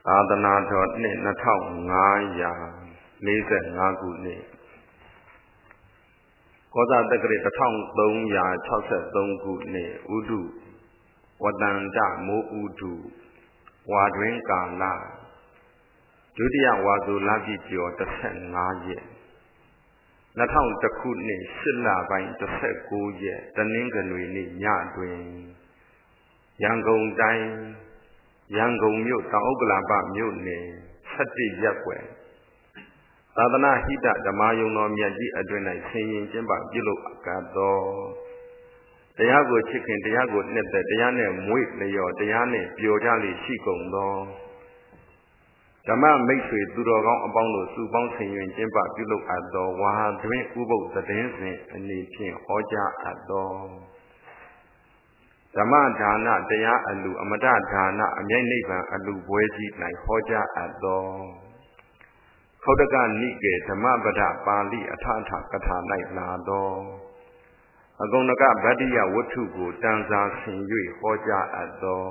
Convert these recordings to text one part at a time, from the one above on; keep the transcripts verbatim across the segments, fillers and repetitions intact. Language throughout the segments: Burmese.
သာသနာတော်နှစ်နှစ်ထောင်ငါးရာလေးဆယ်ငါးခုနှစ်ကောဇာတက္ကရာတစ်ထောင်သုံးရာခြောက်ဆယ်သုံးခုနှစ်ဥဒုဝတ္တန္တမိုးဥဒုဝါတွင်ကာလဒုတိယဝါဆိုလပြည့်ကျော်တစ်ဆယ်ငါးရက်နှစ်ထောင်တစ်ခုနှစ်ရှစ်လပိုင်းတစ်ဆယ်ကိုးရက်တနင်္ဂနွေနေ့ညတွင်ရန်ကုန်တိုင်းရန်ကုန်မြို့တောင်ဥက္ကလာပမြို့နယ်ဆတ်တိရပ်ကွယ်သာသနာဟိတဓမ္မယုံတော်မြတ်ကြီးအတွင်၌ဆင်ရင်ကျင်းပပြုလုပ်အပ်သောတရားကိုချစ်ခင်တရားကိုနှစ်သက်တရားနဲ့မွေ့လျော်တရားနဲ့ပျော်ကြလေရှိကုန်သောဓမ္မမိတ်ဆွေသူတော်ကောင်းအပေါင်းတို့စုပေါင်းဆင်ရင်ကျင်းပပြုလုပ်အပ်သောဝါတွင်ဥပုပ်သတင်းစဉ်အနေဖြင့်ဟောကြားအပ်သောဓမ္မဒါနတရားအလူအမတဒါနအမြိုက်နိဗ္ဗာန်အလူပွဲကြီး၌ဟောကြားအပ်သောခောတကနိကေဓမ္မပဒပါဠိအထထကထာ၌လာသောအဂုဏကဗတ္တိယဝတ္ထုကိုတန်စာဆင်၍ဟောကြားအပ်သော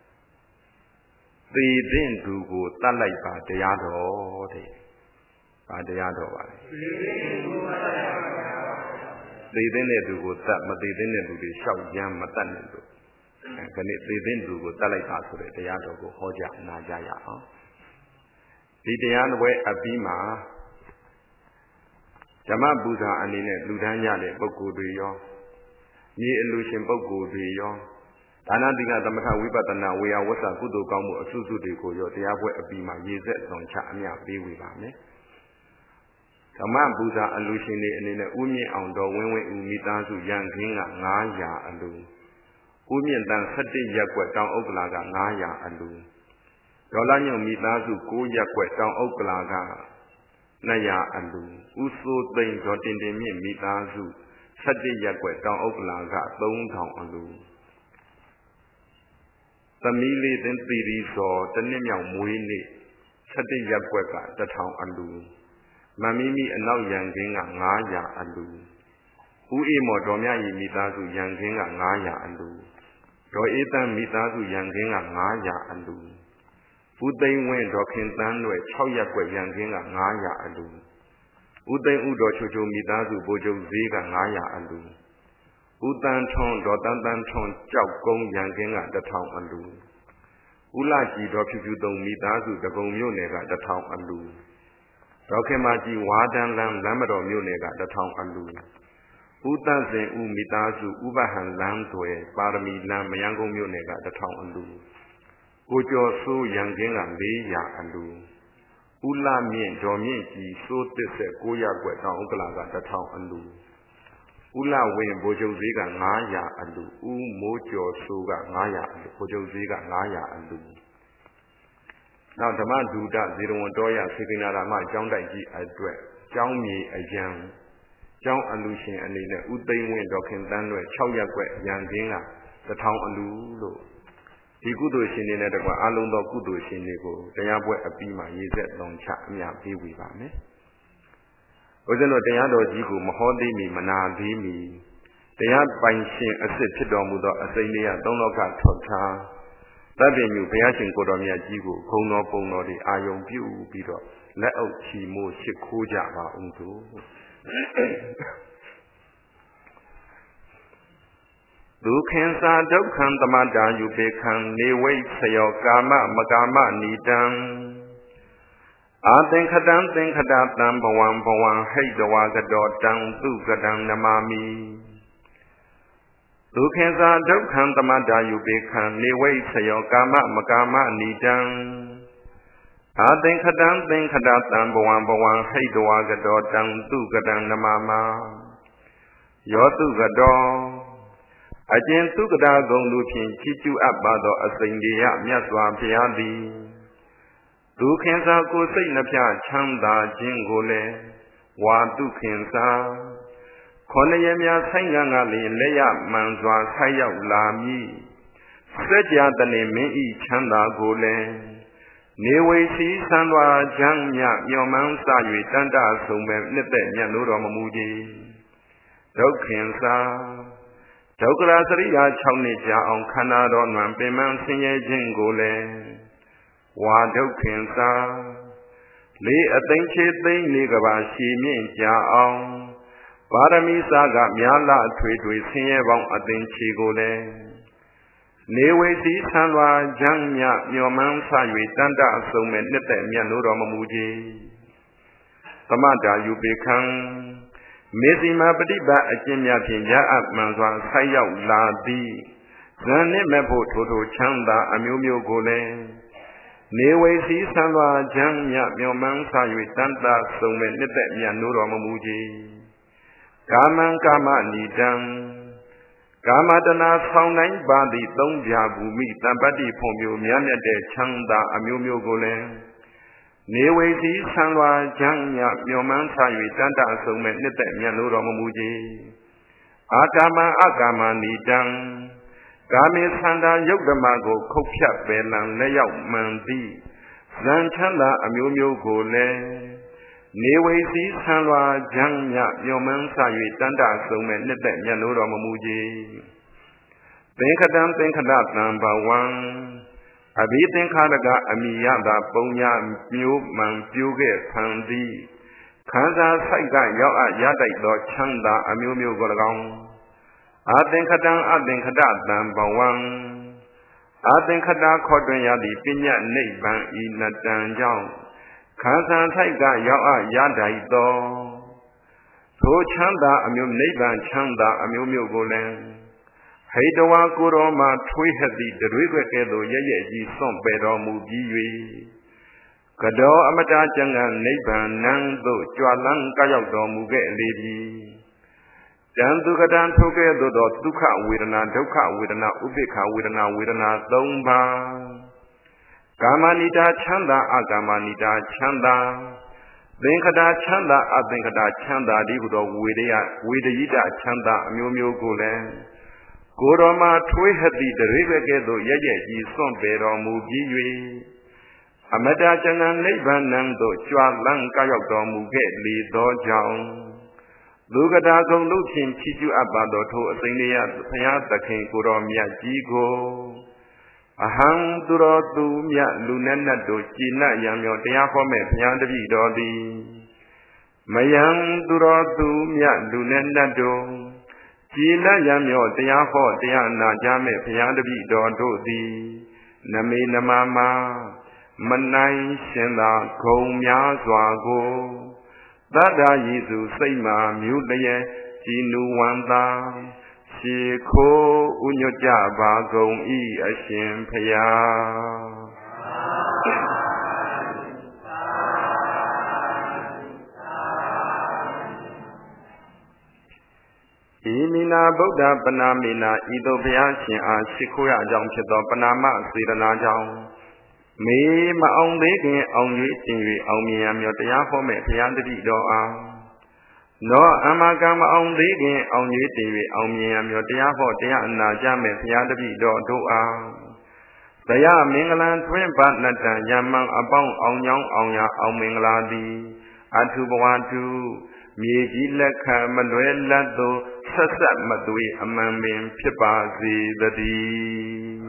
သေသင့်သူကိုတတ်လိုက်ပါတရားတော်တဲ့။ဘာတရားတော်ပါလဲ။သေသင့်သူကိုတတ်လိုက်ပါတရားတော်။သေသင့်တဲ့သူကိုတတ်မသေသင့်တဲ့သူတွေလျှောက်ရမ်းမတတ်နဲ့လို့ခဏသေသင့်သူကိုတတ်လိုက်ပါဆိုတဲ့တရားတော်ကိုဟောကြားနာကြရအောင်။ဒီတရားတော်အပြီးမှာဓမ္မပူဇာအနေနဲ့လူတန်းရတဲ့ပုဂ္ဂိုလ်တွေရောမြေအလူရှင်ပုဂ္ဂိုလ်တွေရောဒါနတိကသမထဝိပဿနာဝေယဝဆကုသိုလ်ကောင်းမှုအစုစုတွေကိုရောတရားပွဲအပြီးမှာရည်စက်သွန်ချအမြပေးဝေပါမယ်ဓမ္မပူဇာအလူရှင်တွေအနေနဲ့ဥမြင့်အောင်တော်ဝင်းဝင်းဦးမိသားစုရန်ခင်းကငါးရာအလူဥမြင့်တန်၁၁ရက်ကွက်တောင်ဥက္ကလာကငါးရာအလူဒေါ်လာညုံမိသားစု၉ရက်ကွက်တောင်ဥက္ကလာကနှစ်ရာအလူဥဆိုးသိန်းဒေါ်တင်တင်မြင့်မိသားစု၁၁ရက်ကွက်တောင်ဥက္ကလာကသုံးထောင်အလူသမီးလေးသင်သီရီစောတနှစ်မြောက်မွေးနေ့၁၁ရက်ကွက်ကတစ်ထောင်အလူမမီမီအနောက်ရန်ခင်းကငါးရာအလူဦးအေးမော်ဒေါ်မြရီမိသားစုရန်ခင်းကငါးရာအလူဒေါ်အေးတန်းမိသားစုရန်ခင်းကငါးရာအလူဦးသိန်းဝင်းဒေါ်ခင်တန်းတို့၆ရက်ကွက်ရန်ခင်းကငါးရာအလူဦးသိန်းဦးဒေါ်ချိုချိုမိသားစုဘိုးချုပ်ဈေးကငါးရာအလူဦးတန်းထွန်းဒေါ်တန်းတန်းထွန်းကြောက်ကုန်းရန်ခင်းကတစ်ထောင်အလူဦးလာကြည်ဒေါ်ဖြူဖြူသုံးမိသားစုတကုံမြို့နယ်ကတစ်ထောင်အလူဒေါ်ခင်မကြီးဝါတန်းလမ်းလမ်းမတော်မြို့နယ်ကတစ်ထောင်အလူဦးတန်းစင်ဦးမိသားစုဥပဟံလမ်းသွယ်ပါရမီလမ်းမယန်းကုန်းမြို့နယ်ကတစ်ထောင်အလူကိုကျော်စိုးရန်ခင်းကလေးရာအလူဦးလာမြင့်ဒေါ်မြင့်ကြီးစိုးသစ်ဆက်ကိုးရက်ွက်တောင်ဥက္ကလာကတစ်ထောင်အလူဦးလာဝင်းဘိုလ်ချုပ်ဈေးကငါးရာအလူဦးမိုးကျော်စိုးကငါးရာအလူဘိုလ်ချုပ်ဈေးကငါးရာအလူနောက်ဓမ္မဒုဒဇေရဝံတော်ရစေကိနာရမကျောင်းတိုက်ကြီးအတွက်ကျောင်းမြေအယံကျောင်းအလူရှင်အနေနဲ့ဦးသိန်းဝင်းဒေါ်ခင်တန်းတို့၆ရက်ွက်ရန်ခင်းကတစ်ထောင်အလူလို့ဒီကုသိုလ်ရှင်တွေနဲ့တကွအလုံးသောကုသိုလ်ရှင်တွေကိုတရားပွဲအပြီးမှာရည်စက်သွန်ချအမြပေးဝေပါမယ်။ဦးဇင်းတို့တရားတော်ကြီးကိုမဟောသေးမီမနာသေးမီတရားပိုင်ရှင်အစ်စ်ဖြစ်တော်မူသောအစိမ့်လေးရသုံးလောကထွက်ထားသဗ္ဗညုဘုရားရှင်ကိုတော်မြတ်ကြီးကိုခုံတော်ပုံတော်တွေအာယုံပြုပြီးတော့လက်အုပ်ချီမိုးရှိခိုးကြပါဦးတို့။ဒုက္ခံသာဒုက္ခံသမတာယုပေခံနေဝိဆယောကာမမကာမနိတံအာသင်္ခတံသင်္ခတတံဘဝံဘဝံဟိတဝါကတောတံသူကတံနမာမိဒုက္ခံသာဒုက္ခံသမတာယုပေခံနေဝိဆယောကာမမကာမနိတံအာသင်္ခတံသင်္ခတတံဘဝံဘဝံဟိတဝါကတောတံသူကတံနမာမယောသူကတောအကျဉ်သူကတာဂုံလူဖြင့်ချီးကျူးအပ်ပါသောအစိမ့်တေယမြတ်စွာဘုရားသည်ဒုခင်စာကိုစိတ်နှပြချမ်းသာခြင်းကိုလည်းဝါတုခင်စာခေါ်ရမြဆိုင်ကံကလည်းလက်ရမှန်စွာဆိုက်ရောက်လာမည်စัจ जा တနေမင်းဤချမ်းသာကိုလည်းနေဝေစီဆန်းစွာချမ်းမြမြော်မှန်းစ၍တန်တဆုံမဲ့နှစ်သက်မြတ်လို့တော်မမူသည်ဒုက္ခင်စာဒုက္ခရာစရိယာ၆နှစ်ကြာအောင်ခန္ဓာတော်နှံပင်မဆင်းရဲခြင်းကိုလည်းဝဝါဒုက္ခင်စာလေးအသိချေသိမ့်နေကဘာရှည်မြင့်ကြအောင်ပါရမီစာကများလာထွေထွေဆင်းရဲပေါင်းအသိချေကိုလည်းနေဝေစီဆံလွာဂျမ်းမြမျော်မှန်းဆ၍တန်တအစုံမဲ့နှစ်သက်မြတ်လို့တော်မမူကြီးသမတာယူပေခံမေစီမာပฏิပတ်အကျင့်များဖြင့်ရအပ်မှန်စွာဆိုက်ရောက်လာသည်ဇန်နှင့်မဲ့ဖို့ထိုထိုချမ်းသာအမျိုးမျိုးကိုလည်းနေဝေစီဆံလွာဂျမ်းမြမျော်မှန်းဆ၍တန်တစုံမဲ့နှစ်သက်မြတ်လို့တော်မမူကြီးကာမံကာမဏိတံကာမတနာဆောင်တိုင်းပါသည့်သုံးပြဘူမိတံပတ္တိဖွံ့ဖြိုးများမြတ်တဲ့ချမ်းသာအမျိုးမျိုးကိုလည်းနေဝေစီဆံလွာဂျမ်းမြမျော်မှန်းဆ၍တန်တအစုံမဲ့နှစ်သက်မြတ်လို့တော်မမူကြီးအာကာမံအကာမဏိတံကာမေသန္တာယုတ်ဓမ္မကိုခုတ်ဖြတ်ပယ်လံလက်ရောက်မှန်သည်ဇန်ချမ်းသာအမျိုးမျိုးကိုလည်းနေဝေစီဆံလွာဂျမ်းမြမျော်မှန်းဆ၍တန်တအစုံမဲ့နှစ်သက်မြတ်လို့တော်မမူကြီးသင်္ခတံသင်္ခတသံဘဝံအဘိသင်္ခါရကအမိယတာပုံညာမျိုးမှန်ပြိုးခဲ့ခံသည်ခန္ဓာဆိုင်ကရောက်အပ်ရတိုက်သောချမ်းသာအမျိုးမျိုးကို၎င်းအသင်္ခတံအသင်္ခတသံဘဝံအသင်္ခတခေါ်တွင်ရသည့်ပညာနိဗ္ဗာန်ဤနတံကြောင့်ခန္ဓာထိုက်ကရောက်အပ်ရတိုက်သောထိုချမ်းသာအမျိုးနိဗ္ဗာန်ချမ်းသာအမျိုးမျိုးကိုလည်းဟိတဝါကိုတော်မှာထွေးဟသည့်တွေးွက်ကဲ့သို့ရရဲ့ကြီးစွန့်ပယ်တော်မူပြီး၍ကတော်အမတာကျန်ကနိဗ္ဗာန်နံသို့ကြွလန်းကရောက်တော်မူခဲ့လေပြီတံသူကတံထိုကဲ့သို့သောဒုက္ခဝေဒနာဒုက္ခဝေဒနာဥပိ္ပခဝေဒနာဝေဒနာသုံးပါးကာမဏိတာချမ်းသာအကာမဏိတာချမ်းသာသင်္ခတာချမ်းသာအသင်္ခတာချမ်းသာဒီဟုသောဝေဒယဝေဒယိတချမ်းသာအမျိုးမျိုးကိုလည်းကိုယ်တော်မှာထွေးဟသည့်တရိဘကဲ့သို့ရရဲ့ကြီးစွန့်ပယ်တော်မူပြီး၍အမတ္တကျန်နိဗ္ဗာန်သို့ကြွလန်းကရောက်တော်မူခဲ့လေသောကြောင့်လူကတာကုံတို့ဖြင့်ချီးကျူးအပ်ပါသောထိုအစိမ့်လေးရဘုရားသခင်ကိုတော်မြတ်ကြီးကိုအဟံသူတော်သူမြတ်လူနဲ့နတ်တို့ကြည်နပ်ရံမြော်တရားဟောမဲ့ဘုရားတပည့်တော်သည်မယံသူတော်သူမြတ်လူနဲ့နတ်တို့ကြည်နပ်ရံမြော်တရားဟောတရားနာကြမဲ့ဘုရားတပည့်တော်တို့သည်နမေနမမမနိုင်ရှင်သာဂုံများစွာကိုသတ္တယေစုစိတ်မာမြူတရေကြည်နူဝန္တာရှေခိုးဥညွတ်ကြပါကုန်ဤအရှင်ဖယားဤမိနာဗုဒ္ဓပနာမိနာဤသို့ဘုရားရှင်အားရှိခိုးရအကြောင်းဖြစ်သောပနာမစေတနာကြောင့်မေမအောင်သေးခင်အောင်၍တင်၍အောင်မြင်ရမြော်တရားဟောမဲ့ဘုရားတပည့်တော်အားနောအမကံမအောင်သေးခင်အောင်၍တင်၍အောင်မြင်ရမြော်တရားဟောတရားအနာကြမဲ့ဘုရားတပည့်တော်တို့အားဘုရားမင်္ဂလံထွင်းပါဏတံယမံအပေါင်းအောင်ကြောင်းအောင်ရအောင်မင်္ဂလာသည်အထုဘဝတုမြေကြီးလက်ခံမလွဲလတ်သောဆက်ဆက်မသွေအမှန်ပင်ဖြစ်ပါစေတည်း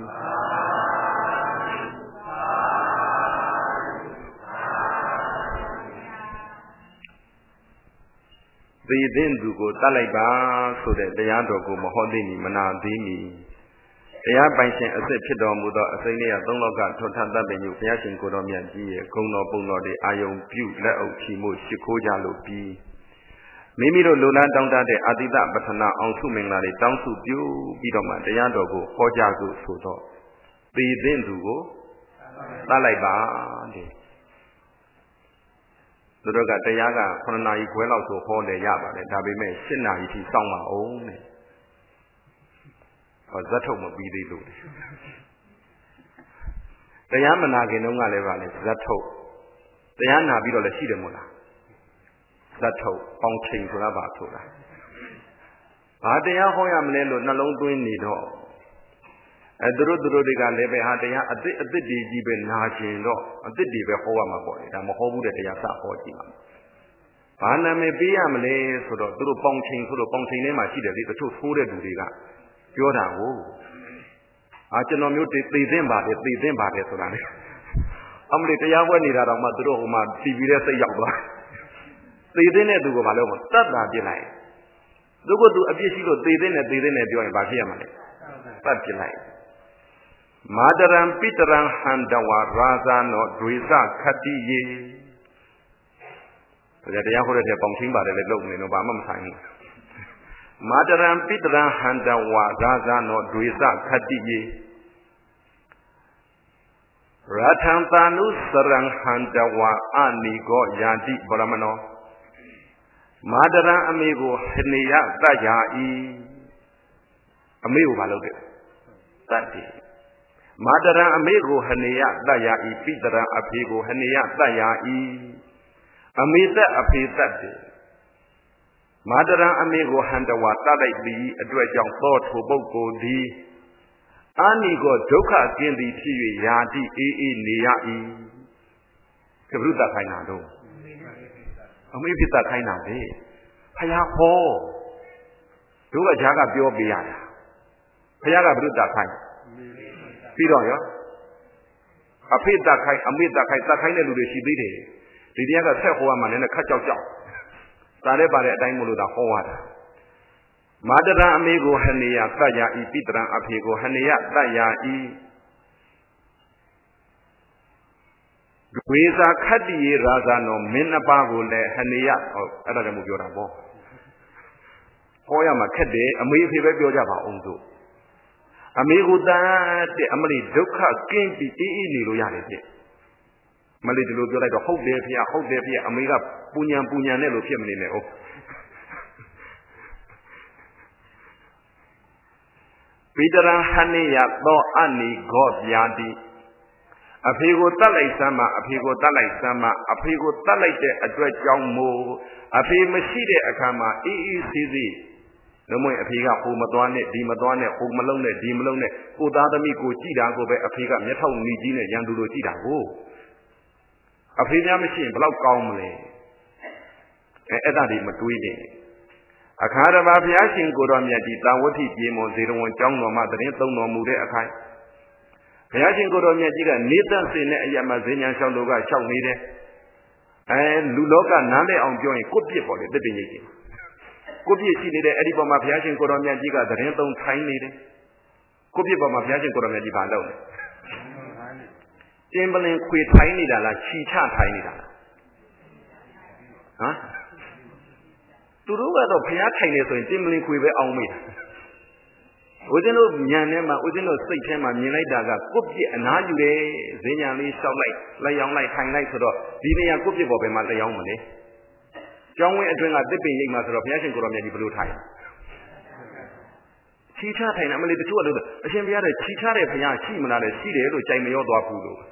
သေတဲ့သူကိုတတ်လိုက်ပါဆိုတဲ့တရားတော်ကိုမဟောသိမီမနာသေးမီတရားပိုင်ရှင်အစစ်ဖြစ်တော်မူသောအစိမ့်လေးရသုံးလောကထွန်းထတတ်ပင်ညုဘုရားရှင်ကိုတော်မြတ်ကြီးရဲ့ဂုဏ်တော်ပုံတော်တွေအာယုံပြုလက်အုပ်ချီမှုရှိခိုးကြလို့ပြီးမိမိတို့လူလားတောင်းတတဲ့အာတိတပထနာအောင်စုမင်္ဂလာတွေတောင်းစုပြုပြီးတော့မှတရားတော်ကိုဟောကြားစုဆိုတော့သေတဲ့သူကိုတတ်လိုက်ပါတဲ့သူတို့ကတရားကခုနှစ်နာရီခွဲလောက်ဆိုဟောတယ်ရပါတယ်ဒါပေမဲ့ရှစ်နာရီထိစောင့်ပါအောင်တဲ့ဟောဇတ်ထုတ်မပြီးသေးလို့တရားမနာခင်တုန်းကလည်းပါလေဇတ်ထုတ်တရားနာပြီးတော့လည်းရှိတယ်မို့လားဇတ်ထုတ်ပေါင်းချိန်ဆိုတာပါဆိုတာဘာတရားဟောရမလဲလို့နှလုံးသွင်းနေတော့အဲသူတို့သူတို့တွေကလည်းပဲဟာတရားအစ်စ်အစ်စ်တွေကြီးပဲနာကျင်တော့အစ်စ်တွေပဲဟောရမှာပေါ့လေဒါမဟောဘူးတဲ့တရားစဟောကြည့်ပါဘာနာမည်ပေးရမလဲဆိုတော့သူတို့ပေါင်ချိန်ဆိုတော့ပေါင်ချိန်ထဲမှာရှိတယ်လေတချို့သိုးတဲ့လူတွေကပြောတာကိုအာကျွန်တော်မျိုးသေသိမ့်ပါတယ်သေသိမ့်ပါတယ်ဆိုတာလေအမလေးတရားပွဲနေတာတော့မှသူတို့ဟိုမှာတီဗီထဲစိတ်ရောက်သွားသေတဲ့နဲ့သူကဘာလို့မတတ်တာပြစ်လိုက်သူကသူအပြစ်ရှိလို့သေတဲ့နဲ့သေတဲ့နဲ့ပြောရင်ဘာဖြစ်ရမှာလဲတတ်ပြစ်လိုက်မာတရံပိတရံဟန္တဝါရာဇာနောဒွေစခတိယေဒါတရားဟောတဲ့ထဲပေါင်ချင်းပါတယ်လေလုံနေတော့ဘာမှမဆိုင်ဘူးမာတရံပိတရံဟန္တဝါရာဇာနောဒွေစခတိယေရထံတာနုစရံဟန္တဝါအနိကောယာတိဗရမနောမာတရံအမေကိုဟနေယတတ်ရာဤအမေကိုမလုပ်တဲ့တတ်တယ်မာတရံအမေကိုဟနေယတတ်ရာဤပိတရံအဖေကိုဟနေယတတ်ရာဤအမေသက်အဖေသက်တယ်မာတရံအမေကိုဟန္တဝါတတ်လိုက်ပြီးအတွက်ကြောင့်သောထိုပုဂ္ဂိုလ်သည်အာနိကောဒုက္ခကင်းသည်ဖြစ်၍ယာတိအေးအေးနေရ၏ကဘုဒ္ဓခိုင်းတာတော့အမေဖြစ်တာခိုင်းတာပဲဖယားဟောတို့ကဈာကပြောပေးရတာဖယားကဘုဒ္ဓခိုင်းပြီးတော့ရောအဖေတခိုင်းအမေတခိုင်းတခိုင်းတဲ့လူတွေရှိသေးတယ်ဒီတရားကဆက်ဟောရမှလည်းခက်ကြောက်ကြောက်ဒါလည်းပါတဲ့အတိုင်းမလို့ဒါဟောရတာမာတရံအမေကိုဟနေယတတ်ရာဤပိတရံအဖေကိုဟနေယတတ်ရာဤဒွေစာခတ္တိယေရာဇာနောမင်းနှစ်ပါးကိုလည်းဟနေယဟုတ်အဲ့ဒါလည်းမပြောတာပေါ့ဟောရမှာခက်တယ်အမေအဖေပဲပြောကြပါအောင်စို့အမေကိုတတ်တဲ့အမလေးဒုက္ခကင်းပြီးအေးအေးနေလို့ရတယ်တဲ့မလေးဒီလိုပြောလိုက်တော့ဟုတ်တယ်ဖေ။ဟုတ်တယ်ဖေ။အမေကပူညံပူညံနဲ့လို့ဖြစ်မနေနဲ့ဟုတ်ပိတရံဟနေယသောအနိဂောဗျာတိအဖေကိုတတ်လိုက်စမ်းမအဖေကိုတတ်လိုက်စမ်းမအဖေကိုတတ်လိုက်တဲ့အတွက်ကြောင့်မို့အဖေမရှိတဲ့အခါမှာအေးအေးဆေးဆေးလုံးဝအဖေကဟိုမသွားနဲ့ဒီမသွားနဲ့ဟိုမလုံးနဲ့ဒီမလုံးနဲ့ကိုသားသမီးကိုကြည်တာကိုပဲအဖေကမျက်ထောက်နေကြီးနဲ့ရန်သူလိုကြည်တာကိုအဖေများမရှိရင်ဘယ်လောက်ကောင်းမလဲအဲအဲ့ဒါတွေမတွေးနဲ့အခါတစ်ပါးဘုရားရှင်ကိုတော်မြတ်ကြီးတာဝတိပြေမွန်ဇေရဝံကျောင်းတော်မှာတရင်သုံးတော်မူတဲ့အခိုင်ဘုရားရှင်ကိုတော်မြတ်ကြီးကနေသက်စင်တဲ့အရာမှာဇင်ညာရှောင်းတို့ကရှောက်နေတယ်အဲလူလောကနားလည်အောင်ပြောရင်ကိုပြစ်ပေါ်တယ်တစ်ပင်ကြီးကိုပြစ်ရှိနေတဲ့အဲ့ဒီပေါ်မှာဘုရားရှင်ကိုတော်မြတ်ကြီးကတရင်သုံးထိုင်းနေတယ်ကိုပြစ်ပေါ်မှာဘုရားရှင်ကိုတော်မြတ်ကြီးဘာလုပ်လဲတင်းပလင်ခွေထိုင်းနေတာလားခြိချထိုင်းနေတာလားဟမ်သူတို့ကတော့ဘုရားထိုင်နေဆိုရင်တင်းပလင်ခွေပဲအောင်မေးတာဦးဇင်းတို့ညံထဲမှာဦးဇင်းတို့စိတ်ထဲမှာမြင်လိုက်တာကကိုပြစ်အနားယူတယ်ဈဉ္ညာလေးရှောက်လိုက်လက်ရောင်လိုက်ထိုင်လိုက်ဆိုတော့ဒီနေရာကိုပြစ်ပေါ်ပဲမှာလက်ရောင်မလဲကျောင်းဝင်းအတွင်းကတစ်ပင်ရိပ်မှာဆိုတော့ဘုရားရှင်ကိုတော်မြတ်ကြီးဘယ်လိုထိုင်ခြိချထိုင်တာမလေးတချို့ကလို့အရှင်ဘုရားတဲ့ခြိချတဲ့ဘုရားရှိမလားတဲ့ရှိတယ်လို့ကြိုင်မရောသွားဘူးလို့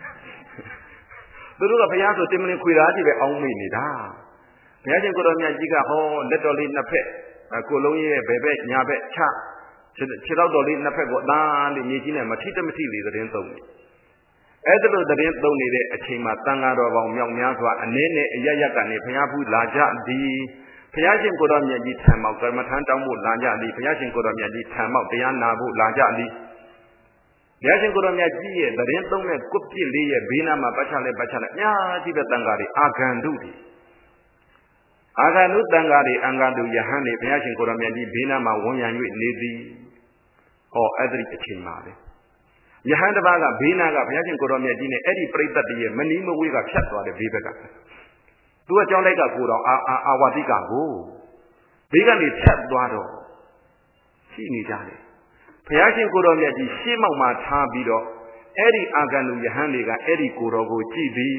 သူတို့ကဘုရားဆိုတင်မလင်ခွေသားကြီးပဲအောင်းမိနေတာဘုရားရှင်ကိုတော်မြတ်ကြီးကဟောလက်တော်လေးနှစ်ဖက်ကိုလုံးရဲ့ဘယ်ဘက်ညာဘက်ချခြေထောက်တော်လေးနှစ်ဖက်ကိုအသားလေးမြေကြီးနဲ့မထိတမထိလေးသတင်းသုံးနေအဲ့ဒါလိုသတင်းသုံးနေတဲ့အချိန်မှာတန်ဃာတော်ပေါင်းမြောက်များစွာအနည်းနဲ့အရရက်ကနေဘုရားဖူးလာကြသည်ဘုရားရှင်ကိုတော်မြတ်ကြီးထံမောက်ကမ္မထမ်းတောင်းဖို့လာကြသည်ဘုရားရှင်ကိုတော်မြတ်ကြီးထံမောက်တရားနာဖို့လာကြသည်ဘုရားရှင်ကိုတော်မြတ်ကြီးရဲ့သတင်းသုံးတဲ့ကုပြစ်လေးရဲ့ဘေးနားမှာပတ်ချလဲပတ်ချလဲအများကြီးပဲတန်ဃာတွေအာဂန္တုတွေအာဂန္တုတန်ဃာတွေအင်္ဂန္တုယဟန်တွေဘုရားရှင်ကိုတော်မြတ်ကြီးဘေးနားမှာဝန်ရံ၍နေသည်ဟောအဲ့ဒီအချိန်မှာပဲယဟန်တစ်ပါးကဘေးနားကဘုရားရှင်ကိုတော်မြတ်ကြီးနဲ့အဲ့ဒီပြိဿတ်တည်းရဲ့မနီးမဝေးကဖြတ်သွားတယ်ဘေးဘက်ကသူကကြောင်းလိုက်ကကိုတော်အာအာဝတိကကိုဘေးကနေဖြတ်သွားတော့ရှိနေကြတယ်ဘုရားရှင်ကိုတော်မြတ်ကြီးရှေးမောက်မှာထားပြီးတော့အဲ့ဒီအာဂန္တုယဟန်တွေကအဲ့ဒီကိုတော်ကိုကြည့်ပြီး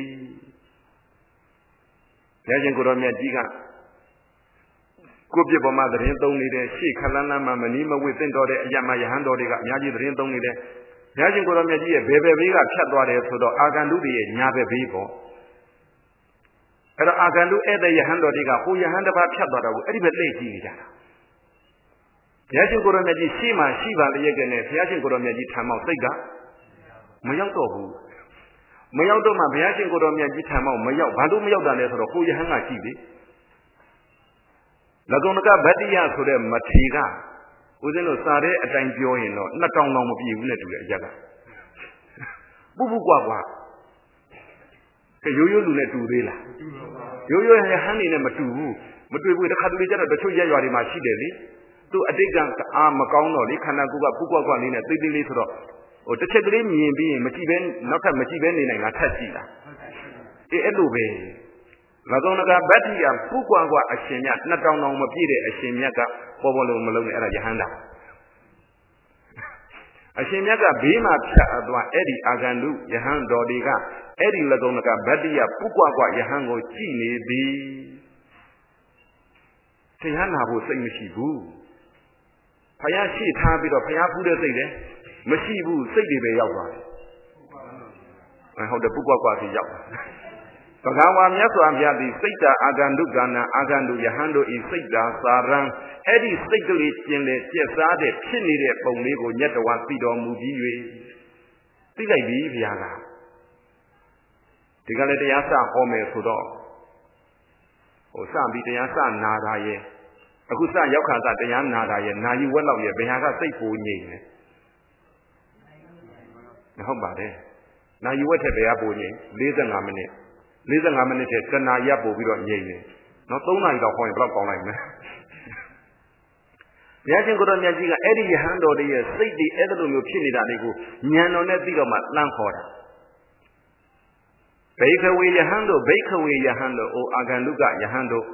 ဘုရားရှင်ကိုတော်မြတ်ကြီးကကိုပြစ်ပေါ်မှာသတင်းသုံးနေတဲ့ရှေ့ခလန်းလန်းမှာမနီးမဝေးတင့်တော်တဲ့အယမယဟန်တော်တွေကအများကြီးသတင်းသုံးနေတယ်ဘုရားရှင်ကိုတော်မြတ်ကြီးရဲ့ဘယ်ဘယ်ဘေးကဖြတ်သွားတယ်ဆိုတော့အာဂန္တုတွေရဲ့ညာဘက်ဘေးပေါ့အဲ့တော့အာဂန္တုဧည့်သည်ယဟန်တော်တွေကဟိုယဟန်တစ်ပါးဖြတ်သွားတော့ဘူးအဲ့ဒီဘက်လှည့်ကြည့်နေကြတာဘုရားရှင်ကိုတော်မြတ်ကြီးရှေ့မှာရှိပါလျက်ကနဲ့ဘုရားရှင်ကိုတော်မြတ်ကြီးထံမောက်စိတ်ကမရောက်တော့ဘူးမရောက်တော့မှဘုရားရှင်ကိုတော်မြတ်ကြီးထံမောက်မရောက်ဘာလို့မရောက်တာလဲဆိုတော့ဟိုယဟန်ကရှိတယ်လကုံကဗတ္တိယဆိုတဲ့မထေကဦးဇင်းတို့စားတဲ့အတိုင်းပြောရင်တော့နှစ်တောင်တောင်မပြည့်ဘူးနဲ့တူတဲ့အရက်ကပူပူကွာကွာရိုးရိုးလူနဲ့တူသေးလားရိုးရိုးရဟန်းနေနဲ့မတူဘူးမတွေ့ဘူးတခါတလေကျတော့တချို့ရက်ရွာတွေမှာရှိတယ်လေသူအတိတ်ကအာမကောင်းတော့လေခန္ဓာကိုယ်ကပူကွက်ကွက်လေးနဲ့သိသိလေးဆိုတော့ဟိုတစ်ချက်ကလေးမြင်ပြီးရင်မကြည့်ပဲနောက်ထပ်မကြည့်ပဲနေနိုင်တာထက်ကြည့်တာအေးအဲ့လိုပဲ၎င်းကဗတ္တိယပူကွက်ကွက်အရှင်မြတ်နှစ်တောင်တောင်မပြည့်တဲ့အရှင်မြတ်ကပေါ်ပေါ်လုံးမလုံးနဲ့အဲ့ဒါယဟန္တာအရှင်မြတ်ကဘေးမှာဖြတ်အပ်သွားအဲ့ဒီအာဂန္တုယဟန်တော်တွေကအဲ့ဒီ၎င်းကဗတ္တိယပူကွက်ကွက်ယဟန်ကိုကြည့်နေသည်တရားနာဖို့စိတ်မရှိဘူးဖယားရှိထားပြီးတော့ဖယားဖူးတဲ့စိတ်လည်းမရှိဘူးစိတ်တွေပဲရောက်သွားတယ်ဟုတ်တယ်ပူကွက်ကွက်စီရောက်ဘဂဝါမြတ်စွာဘုရားသည်စိတ်တာအာဂန္တုကနာအာဂန္တုယဟန်တို့ဤစိတ်တာစာရံအဲ့ဒီစိတ်ကလေးကျင်လေပြက်စားတဲ့ဖြစ်နေတဲ့ပုံလေးကိုညတဝါသိတော်မူပြီး၍သိလိုက်ပြီဘုရားကဒီကလည်းတရားစဟောမယ်ဆိုတော့ဟိုစပြီးတရားစနာတာရဲ့အခုစရောက်ခါစတရားနာတာရဲ့နာယူဝက်လောက်ရဲ့ဘယ်ဟာကစိတ်ပူငြိမ်လဲမဟုတ်ပါနဲ့နာယူဝက်ထက်တရားပူငြိမ်၄၅မိနစ်၄၅မိနစ်ထက်တနာရပ်ပို့ပြီးတော့ငြိမ်နေနော်၃နာရီတော့ဟောရင်ဘယ်တော့ကောင်းလိုက်မလဲဘုရားရှင်ကိုယ်တော်မြတ်ကြီးကအဲ့ဒီယဟန်တော်တွေရဲ့စိတ်တွေအဲ့လိုမျိုးဖြစ်နေတာတွေကိုဉာဏ်တော်နဲ့သိတော့မှလှမ်းခေါ်တာဘိခဝေယဟန်တို့ဘိခဝေယဟန်တို့အိုအာဂန္တုကယဟန်တို့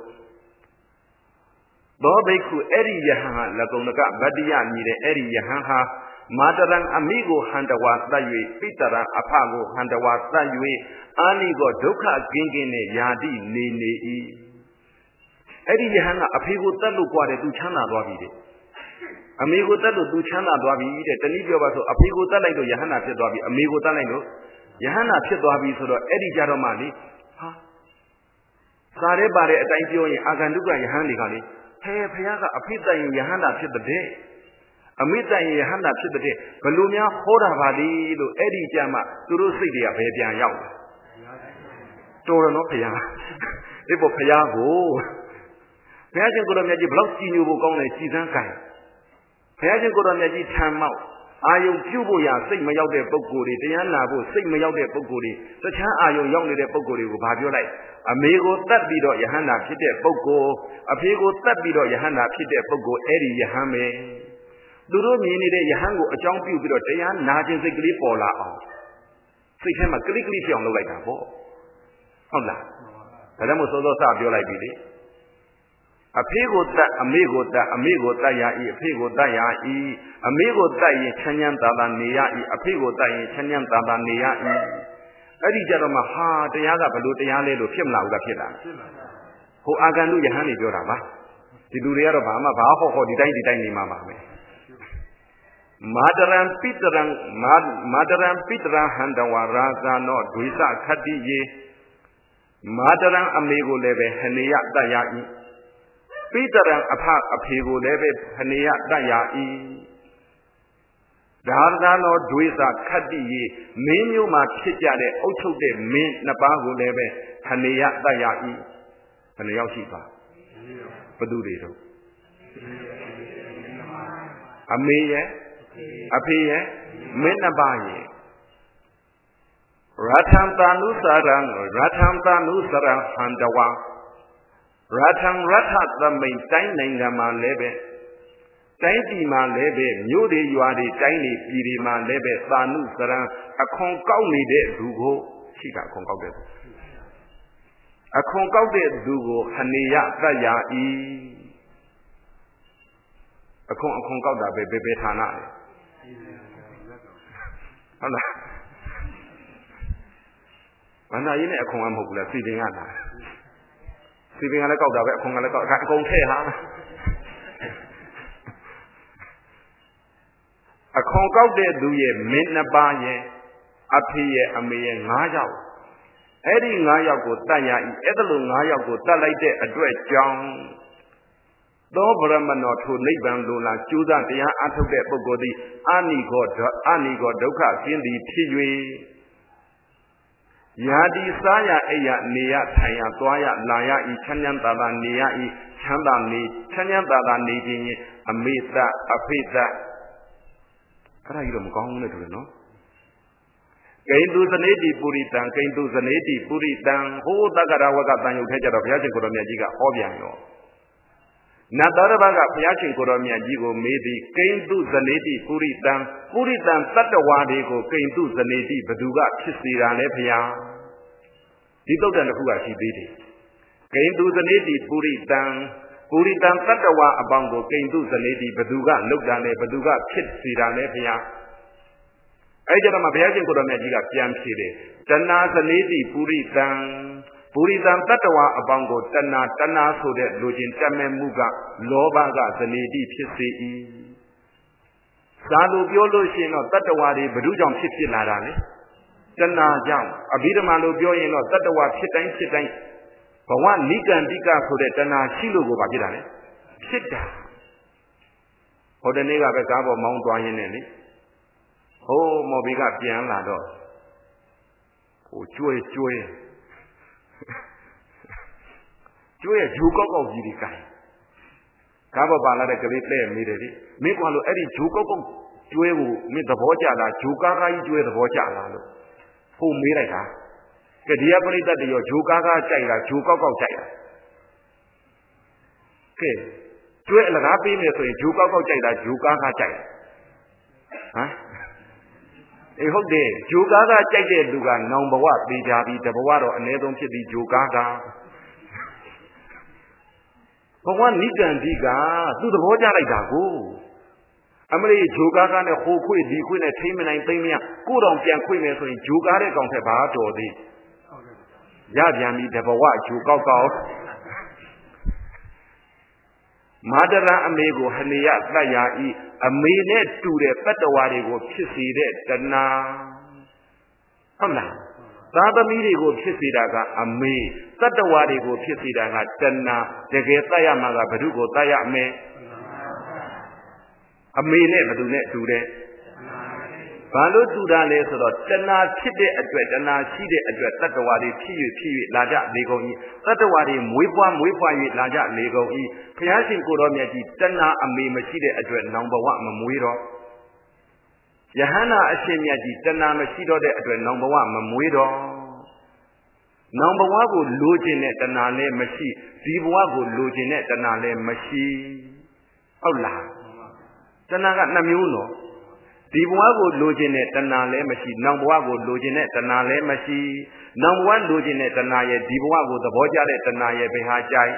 သောဘိက္ခုအဲ့ဒီယဟန်ဟာလကုံကဗတ္တိယမြည်တဲ့အဲ့ဒီယဟန်ဟာမာတရံအမိကိုဟန္တဝါသတ်၍ပိတရံအဖကိုဟန္တဝါသတ်၍အာနိကိုဒုက္ခကင်းကင်းနဲ့ယာတိနေနေ၏အဲ့ဒီယဟန်ကအဖေကိုတတ်လို့ကြွားတယ်သူချမ်းသာသွားပြီတဲ့အမေကိုတတ်လို့သူချမ်းသာသွားပြီတဲ့တနည်းပြောပါဆိုအဖေကိုတတ်လိုက်လို့ယဟန်နာဖြစ်သွားပြီအမေကိုတတ်လိုက်လို့ယဟန်နာဖြစ်သွားပြီဆိုတော့အဲ့ဒီကြတော့မှလေဟာစားရဲပါတဲ့အတိုင်းပြောရင်အာဂန္တုကယဟန်တွေကလေဖဲဖယားကအဖိတိုင်ယဟန္တာဖြစ်တဲ့အမိတိုင်ယဟန္တာဖြစ်တဲ့ဘလို့များဟောတာပါလေလို့အဲ့ဒီကြမှာသူတို့စိတ်တွေကဘယ်ပြန်ရောက်လဲတော်ရနော်ဖယားဒီပေါ်ဖယားကိုဘုရားရှင်ကိုယ်တော်မြတ်ကြီးဘလောက်ကြည်ညိုဖို့ကောင်းလဲကြည်စမ်းကြိုင်ဘုရားရှင်ကိုယ်တော်မြတ်ကြီးထံမောက်အာယုံပြုဖို့ရစိတ်မရောက်တဲ့ပုဂ္ဂိုလ်တွေတရားနာဖို့စိတ်မရောက်တဲ့ပုဂ္ဂိုလ်တွေတခြားအာယုံရောက်နေတဲ့ပုဂ္ဂိုလ်တွေကိုဗာပြောလိုက်အမေကိုတတ်ပြီးတော့ယဟန္တာဖြစ်တဲ့ပုဂ္ဂိုလ်အဖေကိုတတ်ပြီးတော့ယဟန္တာဖြစ်တဲ့ပုဂ္ဂိုလ်အဲ့ဒီယဟန်ပဲသူတို့မြင်နေတဲ့ယဟန်ကိုအကြောင်းပြုပြီးတော့တရားနာခြင်းစိတ်ကလေးပေါ်လာအောင်စိတ်ထဲမှာကလိကလိဖြစ်အောင်လုပ်လိုက်တာပေါ့ဟုတ်လားဒါကြောင့်မို့စောစောစပြောလိုက်ပြီလေအဖေကိုတတ်အမေကိုတတ်အမေကိုတတ်ရ၏အဖေကိုတတ်ရ၏အမေကိုတတ်ရင်ချမ်းချမ်းသာသာနေရ၏အဖေကိုတတ်ရင်ချမ်းချမ်းသာသာနေရ၏အဲ့ဒီကြတော့မှဟာတရားကဘလို့တရားလဲလို့ဖြစ်မလာဘူးလားဖြစ်လာဟိုအာဂန္တုယဟန်နေပြောတာပါဒီလူတွေကတော့ဘာမှဘာဟောဟောဒီတိုင်းဒီတိုင်းနေမှာပါပဲမာတရံပိတရံမာတရံပိတရဟန္တဝါရာဇာနောဒွေစခတ္တိယေမာတရံအမေကိုလည်းပဲဟနေယတတ်ရ၏ပိတရံအဖအဖေကိုလည်းပဲဟနေယတတ်ရ၏ဒါရနောဒွေစခတ္တိယေမင်းမျိုးမှာဖြစ်ကြတဲ့အုပ်ချုပ်တဲ့မင်းနှစ်ပါးကိုလည်းပဲဟနေယတတ်ရ၏ဘယ်နှယောက်ရှိပါဘသူတွေတော့အမေရဲ့အဖေရဲ့မင်းနှစ်ပါးရဲ့ရထံတာနုစရံရထံတာနုစရံဟန္တဝါရထံရထသမိန်တိုင်းနိုင်ငံမှာလည်းပဲတိုင်းပြည်မှာလည်းပဲမြို့တွေရွာတွေတိုင်းတွေပြည်တွေမှာလည်းပဲသာနုစရံအခွန်ကောက်နေတဲ့လူကိုရှိတာအခွန်ကောက်တဲ့အခွန်ကောက်တဲ့လူကိုဟနေယတတ်ရ၏အခွန်အခွန်ကောက်တာပဲဘယ်ဘယ်ဌာနလဲဟုတ်လားဘာသာရေးနဲ့အခွန်ကမဟုတ်ဘူးလားစီပင်ကလားစီပင်ကလည်းကောက်တာပဲအခွန်ကလည်းကောက်အကုန်ထည့်ဟာအခွန်ကောက်တဲ့သူရဲ့မင်းနှစ်ပါးရဲ့အဖေရဲ့အမေရဲ့၅ယောက်အဲ့ဒီ၅ယောက်ကိုတတ်ရ၏အဲ့ဒါလို၅ယောက်ကိုတတ်လိုက်တဲ့အတွက်ကြောင့်သောဗရမနောထိုနိဗ္ဗာန်လိုလားကျိုးစားတရားအထုတ်တဲ့ပုဂ္ဂိုလ်သည်အာနိကောအာနိကောဒုက္ခကင်းသည်ဖြစ်၍ယာတိစားရအိယနေရထိုင်ရသွားရလာရဤချမ်းချမ်းသာသာနေရဤချမ်းသာနေချမ်းချမ်းသာသာနေခြင်းအမေတအဖေတအဲ့ဒါကြီးတော့မကောင်းဘူးလေတူတယ်နော်ကိန္တုဇနေတိပုရိတံကိန္တုဇနေတိပုရိတံဟိုတက္ကရာဝကတန်ယုတ်ထဲကြတော့ဘုရားရှင်ကိုတော်မြတ်ကြီးကဟောပြန်ရောနတ်တော်တစ်ပါးကဘုရားရှင်ကိုတော်မြတ်ကြီးကိုမေးသည်ကိန္တုဇနေတိပုရိတံပုရိတံတတ္တဝါတွေကိုကိန္တုဇနေတိဘသူကဖြစ်စေတာလဲဘုရားဒီတုတ်တန်တစ်ခုကရှိသေးတယ်ကိန္တုဇနေတိပုရိတံပုရိတံတတ္တဝါအပေါင်းကိုကိန္တုဇနေတိဘသူကလုတ်တာလဲဘသူကဖြစ်စေတာလဲဘုရားအဲ့ကြတော့မှဘုရားရှင်ကိုတော်မြတ်ကြီးကပြန်ဖြေတယ်တဏှာဇနေတိပုရိတံပုရိတံတတ္တဝါအပေါင်းကိုတဏှာတဏှာဆိုတဲ့လူချင်းတတ်မဲ့မှုကလောဘကဇနေတိဖြစ်စေ၏သာလို့ပြောလို့ရှိရင်တော့တတ္တဝါတွေဘ ᱹ ကြောင့်ဖြစ်ဖြစ်လာတာလေတဏှာကြောင့်အဘိဓမ္မာလို့ပြောရင်တော့တတ္တဝါဖြစ်တိုင်းဖြစ်တိုင်းဘဝနိကန္တိကဆိုတဲ့တဏှာရှိလို့ကိုပါဖြစ်တာလေဖြစ်တာဟိုတနေ့ကပဲကားပေါ်မောင်းသွားရင်းနဲ့လေဟိုးမော်ဘီကပြန်လာတော့ဟိုကျွဲကျွဲကျွဲဂျိုးကောက်ကောက်ကြီးဒီကိုင်ကားပေါ်ပါလာတဲ့ကလေးတဲ့မိတယ်လေမင်းကလို့အဲ့ဒီဂျိုးကောက်ကောက်ကျွဲကိုမင်းသဘောကျလားဂျိုးကားကားကြီးကျွဲသဘောကျလားလို့ဟိုမေးလိုက်တာကဲဒီကပရိသတ်တရောဂျိုးကားကားကြိုက်လားဂျိုးကောက်ကောက်ကြိုက်လားကဲကျွဲအလကားပေးမယ်ဆိုရင်ဂျိုးကောက်ကောက်ကြိုက်လားဂျိုးကားကားကြိုက်ဟမ်အေးဟုတ်တယ်ဂျိုကားကကြိုက်တဲ့လူကနောင်ဘဝသိကြပြီတဘဝတော့အ ਨੇ ဆုံးဖြစ်ပြီးဂျိုကားကဘဝနိကန္တိကသူ့သဘောကျလိုက်တာကိုအမလေးဂျိုကားကနဲ့ဟိုခွေဒီခွေနဲ့ထိမ့်မနိုင်သိမ့်မရကိုတောင်ပြန်ခွေမယ်ဆိုရင်ဂျိုကားတဲ့ကောင်ထက်ဘာတော်သေးရပြန်ပြီတဘဝဂျိုကောက်ကောက်မာတရအမေကိုဟနေယတတ်ရာဤအမေနဲ့တူတဲ့တတ္တဝါတွေကိုဖြစ်စေတဲ့တဏှာဟုတ်လားသာသမီတွေကိုဖြစ်စေတာကအမေတတ္တဝါတွေကိုဖြစ်စေတာကတဏှာတကယ်တတ်ရမှာကဘု து ကိုတတ်ရမယ်အမေနဲ့ဘယ်သူနဲ့တူတယ်ဘာလို့တူတာလဲဆိုတော့တဏှာဖြစ်တဲ့အတွက်တဏှာရှိတဲ့အတွက်တတ္တဝါတွေဖြစ်၍ဖြစ်၍လာကြလေကုန်၏တတ္တဝါတွေမွေးပွားမွေးဖွား၍လာကြလေကုန်၏ဘုရားရှင်ကိုယ်တော်မြတ်ကြီးတဏှာအမေမရှိတဲ့အတွက်နောင်ဘဝမမွေးတော့ယဟန္တာအရှင်မြတ်ကြီးတဏှာမရှိတော့တဲ့အတွက်နောင်ဘဝမမွေးတော့နောင်ဘဝကိုလိုချင်တဲ့တဏှာလည်းမရှိဒီဘဝကိုလိုချင်တဲ့တဏှာလည်းမရှိဟုတ်လားတဏှာကနှစ်မျိုးနော်ဒီဘဝကိုလိုချင်တဲ့တဏှာလည်းမရှိနောင်ဘဝကိုလိုချင်တဲ့တဏှာလည်းမရှိနောင်ဘဝလိုချင်တဲ့တဏှာရဲ့ဒီဘဝကိုသဘောကျတဲ့တဏှာရဲ့ဘယ်ဟာကြိုက်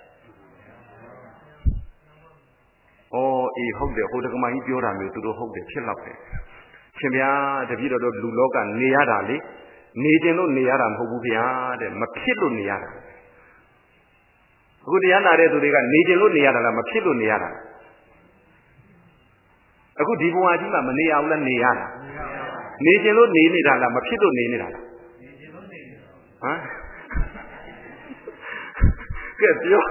ဩအေးဟုတ်တယ်ဟိုတက္ကမကြီးပြောတာမျိုးသူတို့ဟုတ်တယ်ဖြစ်တော့တယ်ရှင်ဗျာတပည့်တော်တို့လူလောကနေရတာလေနေခြင်းလို့နေရတာမဟုတ်ဘူးဗျာတဲ့မဖြစ်လို့နေရတာအခုတရားနာတဲ့သူတွေကနေခြင်းလို့နေရတာလားမဖြစ်လို့နေရတာအခုဒီဘဝကြီးမှာမနေရဘူးလားနေရတာနေခြင်းလို့နေနေတာလားမဖြစ်လို့နေနေတာလားနေခြင်းလို့နေနေတာဟမ်ကဲပြော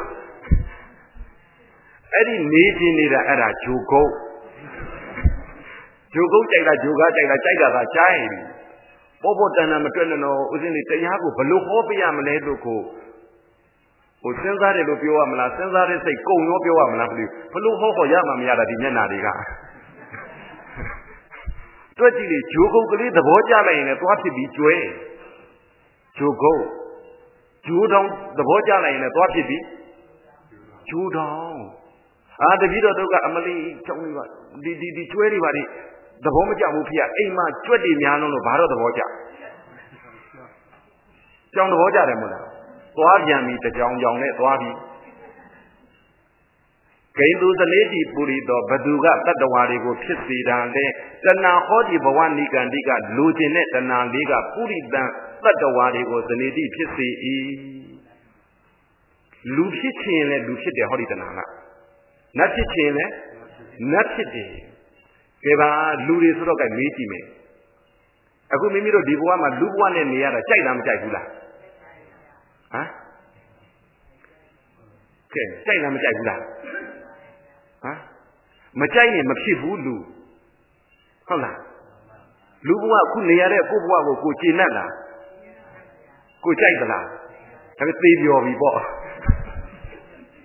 အဲ့ဒီနေခြင်းနေတာအဲ့ဒါဂျိုကုတ်ဂျိုကုတ်ကြိုက်တာဂျိုကားကြိုက်တာကြိုက်တာသာကြိုက်ပေါ်ပေါ်တန်တန်မတွက်နဲ့တော့ဦးဇင်းလေးတရားကိုဘလို့ဟောပြရမလဲလို့ကိုဟိုစဉ်းစားတယ်လို့ပြောရမလားစဉ်းစားတဲ့စိတ်ကုံရောပြောရမလားဘလို့ဟောဟောရမှမရတာဒီမျက်နာတွေကတွက်ကြည့်လေဂျိုကုတ်ကလေးသဘောကျလိုက်ရင်လည်းသွားဖြစ်ပြီးကျွဲဂျိုကုတ်ဂျိုးတောင်သဘောကျလိုက်ရင်လည်းသွားဖြစ်ပြီးဂျိုးတောင်အာတပည့်တော်တို့ကအမလီကြောင်းလေးပါဒီဒီဒီကျွဲတွေပါဒီသဘောမကျဘူးဖေအိမ်မှာကြွက်တွေများလုံးလို့ဘာတော့သဘောကျကြောင်သဘောကျတယ်မို့လားသွားပြန်ပြီတကြောင်ကြောင်နဲ့သွားပြီဂိန္ဓုသနေတိပုရိသောဘသူကတတ္တဝါတွေကိုဖြစ်စေတာလဲတဏှာဟောဒီဘဝနိကန္တိကလူကျင်တဲ့တဏှာလေးကပုရိသံတတ္တဝါတွေကိုသနေတိဖြစ်စေ၏လူဖြစ်ခြင်းလဲလူဖြစ်တယ်ဟောဒီတဏှာကနတ်ဖြစ်ခြင်းလဲနတ်ဖြစ်တယ်ကဲပါလူတွေဆိုတော့ကမေးကြည့်မယ်အခုမိမိတို့ဒီဘဝမှာလူဘဝနဲ့နေရတာကြိုက်လားမကြိုက်ဘူးလားဟမ်ကဲကြိုက်လားမကြိုက်ဘူးလားဟမ်မကြိုက်ရင်မဖြစ်ဘူးလူဟုတ်လားလူဘဝခုနေရတဲ့ကိုယ့်ဘဝကိုကိုကျေနပ်လားကိုကြိုက်သလားဒါပေသေပြော်ပြီပေါ့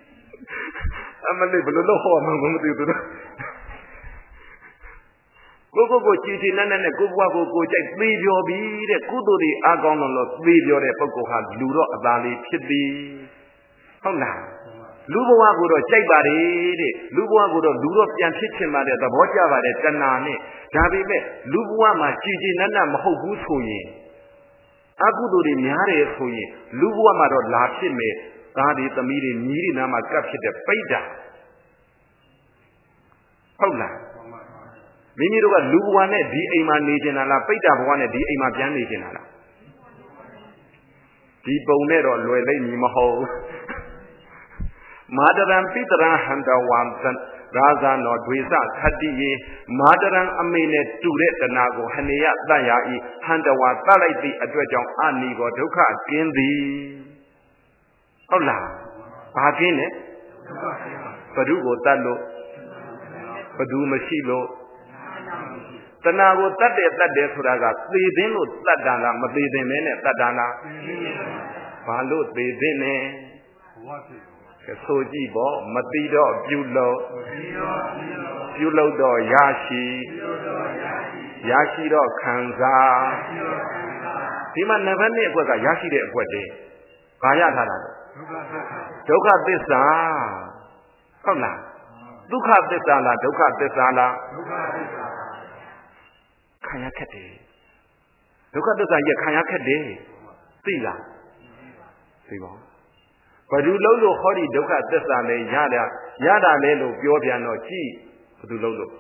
အမလေးဘယ်လိုလုပ်ဟောမှမသိဘူးသူတို့ဩကိုကိုကိုချီချီနက်နက်နဲ့ကိုဘွားကိုကိုကြိုက်သေပြောပြီးတဲ့ကုသိုလ်တွေအားကောင်းလို့သေပြောတဲ့ပုဂ္ဂိုလ်ဟာလူတော့အသာလေးဖြစ်သည်ဟုတ်လားလူဘဝကိုတော့ကြိုက်ပါတယ်တဲ့လူဘဝကိုတော့လူတော့ပြန်ဖြစ်ချင်ပါတယ်သဘောကျပါတယ်တဏှာနဲ့ဒါပေမဲ့လူဘဝမှာချီချီနက်နက်မဟုတ်ဘူးဆိုရင်အကုသိုလ်တွေများတယ်ဆိုရင်လူဘဝမှာတော့လာဖြစ်မယ်သားတွေသမီးတွေမြည်တွေနားမှာကပ်ဖြစ်တဲ့ပိဋ္ဌာဟုတ်လားမိမိတို့ကလူဘဝနဲ့ဒီအိမ်မှာနေကျင်တာလားပိဋ္ဌာဘဝနဲ့ဒီအိမ်မှာပြန်နေကျင်တာလားဒီပုံနဲ့တော့လွယ်လိမ့်မည်မဟုတ်မာတရံပိတရံဟန္တဝံရာဇာနောဒွေစခတ္တိယေမာတရံအမေနဲ့တူတဲ့တဏှာကိုဟနေယတတ်ရာဤဟန္တဝါတတ်လိုက်သည့်အတွက်ကြောင့်အနိကောဒုက္ခကင်းသည်ဟုတ်လားဘာကင်းလဲဘဒုကိုတတ်လို့ဘဒုမရှိလို့တဏှာကိုတတ်တယ်တတ်တယ်ဆိုတာကသေသင်းလို့တတ်တာလားမသေသင်းမဲနဲ့တတ်တာလားဘာလို့သေသင်းလဲဆိုကြည့်ပေါ့မတိတော့ပြုလို့ပြုလို့တော့ရရှိရရှိတော့ခံစားဒီမှာနံပါတ်နှစ်အကွက်ကရရှိတဲ့အကွက်တည်းဘာရထားတာလဲဒုက္ခသစ္စာဟုတ်လားဒုက္ခသစ္စာလားဒုက္ခသစ္စာလားဒုက္ခသစ္စာခံရခက်တယ်ဒုက္ခသစ္စာကြီးခံရခက်တယ်သိလားသိပါဘယ်သူလုံးလို့ဟောဒီဒုက္ခသစ္စာနဲ့ရတာရတာလဲလို့ပြောပြန်တော့ကြည့်ဘယ်သူလုံးလို့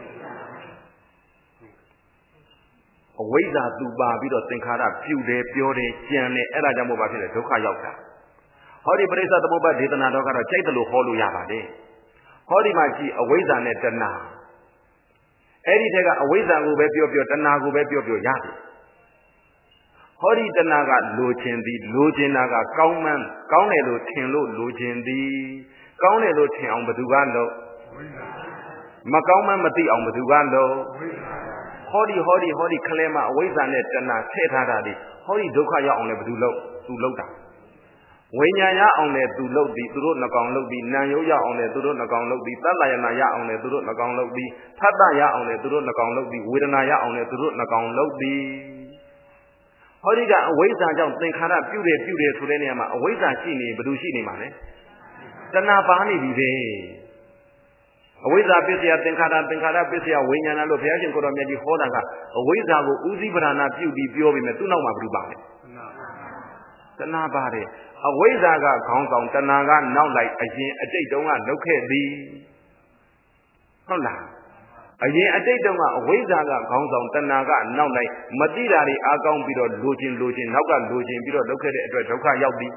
အဝိဇ္ဇာသူပါပြီးတော့သင်္ခါရပြုတယ်ပြောတယ်ကြံတယ်အဲ့ဒါကြောင့်မို့ပါဖြစ်တယ်ဒုက္ခရောက်တာဟောဒီပရိစ္ဆသမုပ္ပါဒေသနာတော်ကတော့ကြိုက်တယ်လို့ဟောလို့ရပါတယ်ဟောဒီမှာကြည့်အဝိဇ္ဇာနဲ့တဏှာအဲ့ဒီတည်းကအဝိဇ္ဇာကိုပဲပြောပြောတဏှာကိုပဲပြောပြောရတယ်ဟောဒီတဏှာကလိုချင်သည်လိုချင်တာကကောင်းမှန်းကောင်းတယ်လို့ထင်လို့လိုချင်သည်ကောင်းတယ်လို့ထင်အောင်ဘယ်သူကလို့မကောင်းမှန်းမသိအောင်ဘယ်သူကလို့ဟောဒီဟောဒီဟောဒီခလဲမှာအဝိဇ္ဇာနဲ့တဏှာထည့်ထားတာဒီဟောဒီဒုက္ခရောက်အောင်လည်းဘယ်သူလို့သူလို့တာဝိညာဉ်ရအောင်လည်းသူလုပ်သည်သူတို့နှကောင်လုပ်သည်နာယုတ်ရအောင်လည်းသူတို့နှကောင်လုပ်သည်သတ္တယနာရအောင်လည်းသူတို့နှကောင်လုပ်သည်သတ္တရအောင်လည်းသူတို့နှကောင်လုပ်သည်ဝေဒနာရအောင်လည်းသူတို့နှကောင်လုပ်သည်ဟောဒီကအဝိဇ္ဇာကြောင့်သင်္ခါရပြုတယ်ပြုတယ်ဆိုတဲ့နေရာမှာအဝိဇ္ဇာရှိနေဘယ်သူရှိနေမှာလဲတဏှာပါနေပြီပဲအဝိဇ္ဇာပစ္စယသင်္ခါရသင်္ခါရပစ္စယဝိညာဏလို့ဘုရားရှင်ကိုတော်မြတ်ကြီးဟောတာကအဝိဇ္ဇာကိုဥသိပရဏပြုပြီးပြောပြီးမြဲသူ့နောက်မှာဘယ်သူပါလဲတဏှာပါတယ်အဝိဇ္ဇာကခေါင်းဆောင်တဏှာကနောက်လိုက်အရင်အတိတ်တုန်းကလုပ်ခဲ့သည်ဟုတ်လားအရင်အတိတ်တုန်းကအဝိဇ္ဇာကခေါင်းဆောင်တဏှာကနောက်လိုက်မတိတာတွေအားကောင်းပြီးတော့လိုချင်လိုချင်နောက်ကလိုချင်ပြီးတော့လုပ်ခဲ့တဲ့အတွက်ဒုက္ခရောက်သည်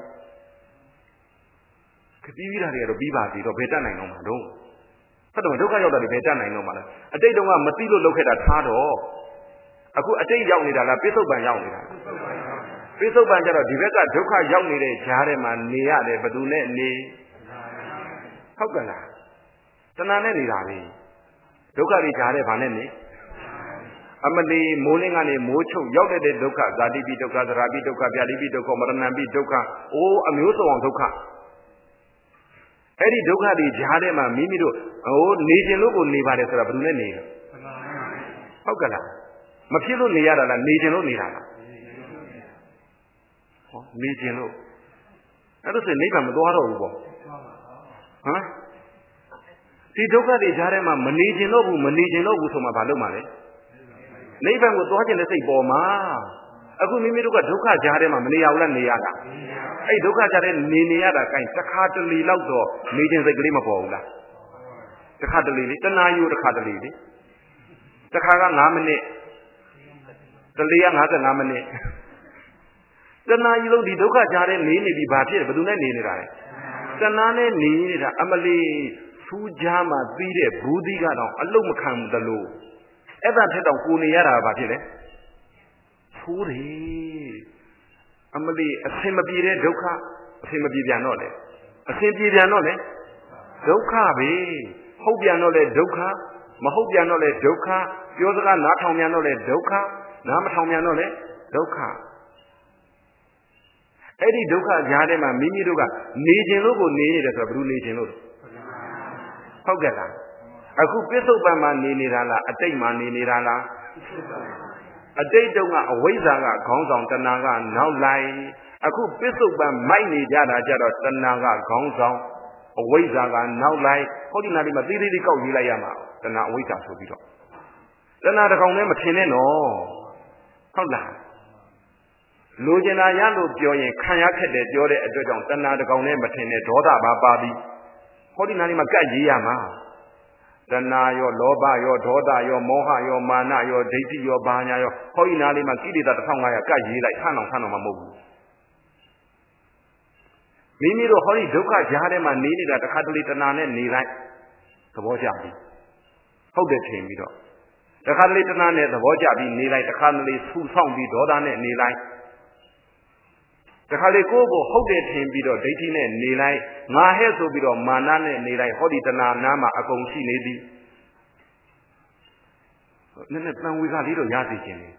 ခတိပြီးတာတွေကတော့ပြီးပါပြီတော့ဘယ်တတ်နိုင်တော့မှာတော့ဟုတ်တယ်ဒုက္ခရောက်တာတွေဘယ်တတ်နိုင်တော့မှာလဲအတိတ်တုန်းကမတိလို့လုပ်ခဲ့တာထားတော့အခုအတိတ်ရောက်နေတာလားပိဿုပန်ရောက်နေတာပိဿုပန်ကျတော့ဒီဘက်ကဒုက္ခရောက်နေတဲ့ဈာထဲမှာနေရတယ်ဘယ်သူနဲ့နေဟုတ်ကလားတဏှာနဲ့နေတာလေဒုက္ခတွေဈာတဲ့ဘာနဲ့နေအမလီမိုးလင်းကနေမိုးချုပ်ရောက်တဲ့ဒုက္ခဇာတိပိဒုက္ခသရာပိဒုက္ခဗျာတိပိဒုက္ခမရဏံပိဒုက္ခအိုးအမျိုးစုံအောင်ဒုက္ခအဲ့ဒီဒုက္ခတွေဈာထဲမှာမိမိတို့ဟိုနေခြင်းလို့ကိုနေပါတယ်ဆိုတာဘယ်သူနဲ့နေလဲဟုတ်ကလားမဖြစ်လို့နေရတာလားနေခြင်းလို့နေတာလားဟောနေခြင်းလို့အဲ့ဒါဆိုနိဗ္ဗာန်မသွားတော့ဘူးပေါ့ဟမ်ဒီဒုက္ခတွေဈာထဲမှာမနေခြင်းတော့ဘူးမနေခြင်းတော့ဘူးဆိုမှဘာလုပ်မှာလဲနိဗ္ဗာန်ကိုသွားခြင်းတဲ့စိတ်ပေါ်မှာအခုမိမိတို့ကဒုက္ခဈာထဲမှာမနေရဘူးလားနေရတာအဲ့ဒုက္ခဈာထဲနေနေရတာကိုင်းတစ်ခါတလေလောက်တော့နေခြင်းစိတ်ကလေးမပေါ်ဘူးလားတစ်ခါတလေလေတဏှာယူတစ်ခါတလေလေတစ်ခါက၅မိနစ်တလေက၅၅မိနစ်တဏှာယူလို့ဒီဒုက္ခဈာထဲနေနေပြီဘာဖြစ်လဲဘယ်သူနဲ့နေနေတာလဲတဏှာနဲ့နေနေတာအမလေးဖူးကြားမှာပြီးတဲ့ဘူးသီးကတော့အလုံးမခံဘူးတလို့အဲ့ဒါထက်တော့ကိုနေရတာဘာဖြစ်လဲဖိုးတယ်အမလီအဆင်မပြေတဲ့ဒုက္ခအဆင်မပြေပြန်တော့လေအဆင်ပြေပြန်တော့လေဒုက္ခပဲဟုတ်ပြန်တော့လေဒုက္ခမဟုတ်ပြန်တော့လေဒုက္ခပြောစကားနားထောင်ပြန်တော့လေဒုက္ခနားမထောင်ပြန်တော့လေဒုက္ခအဲ့ဒီဒုက္ခကြားထဲမှာမိမိတို့ကနေခြင်းလို့ကိုနေနေတယ်ဆိုတော့ဘယ်လိုနေခြင်းလို့ဟုတ်ကဲ့လားအခုပစ္စုပန်မှာနေနေတာလားအတိတ်မှာနေနေတာလားအတိတ်တုန်းကအဝိဇ္ဇာကခေါင်းဆောင်တဏှာကနောက်လိုက်အခုပစ္စုပန်မိုက်နေကြတာကြတော့တဏှာကခေါင်းဆောင်အဝိဇ္ဇာကနောက်လိုက်ဟောဒီနာဒီမှာသေးသေးလေးကောက်ရေးလိုက်ရမှာတဏှာအဝိဇ္ဇာဆိုပြီးတော့တဏှာတစ်ကောင်နဲ့မထင်နဲ့နော်ဟုတ်လားလိုချင်တာရလို့ပြောရင်ခံရခက်တယ်ပြောတဲ့အတွက်ကြောင့်တဏှာတစ်ကောင်နဲ့မထင်နဲ့ဒေါသပါပါပြီးဟောဒီနာဒီမှာကတ်ရေးရမှာတဏှာရောလောဘရောဒေါသရောမောဟရောမာနရောဒိဋ္ဌိရောဘာညာရောဟောဒီနာလေးမှာကိလေသာတစ်ထောင်ငါးရာကတ်ရေးလိုက်ဆန်းအောင်ဆန်းအောင်မဟုတ်ဘူးမိမိတို့ဟောဒီဒုက္ခကြားထဲမှာနေနေတာတစ်ခါတလေတဏှာနဲ့နေလိုက်သဘောကျပြီဟုတ်တယ်ထင်ပြီးတော့တစ်ခါတလေတဏှာနဲ့သဘောကျပြီးနေလိုက်တစ်ခါတလေဆူဆောင်ပြီးဒေါသနဲ့နေလိုက်တစ်ခါလေကိုယ့်ကိုဟုတ်တယ်ထင်ပြီးတော့ဒိဋ္ဌိနဲ့နေလိုက်ငါဟဲ့ဆိုပြီးတော့မာနနဲ့နေလိုက်ဟောဒီတဏှာနာမှာအကုန်ရှိနေသည်နည်းနည်းတန်ဝေကလေးတော့ရသိခြင်းလေ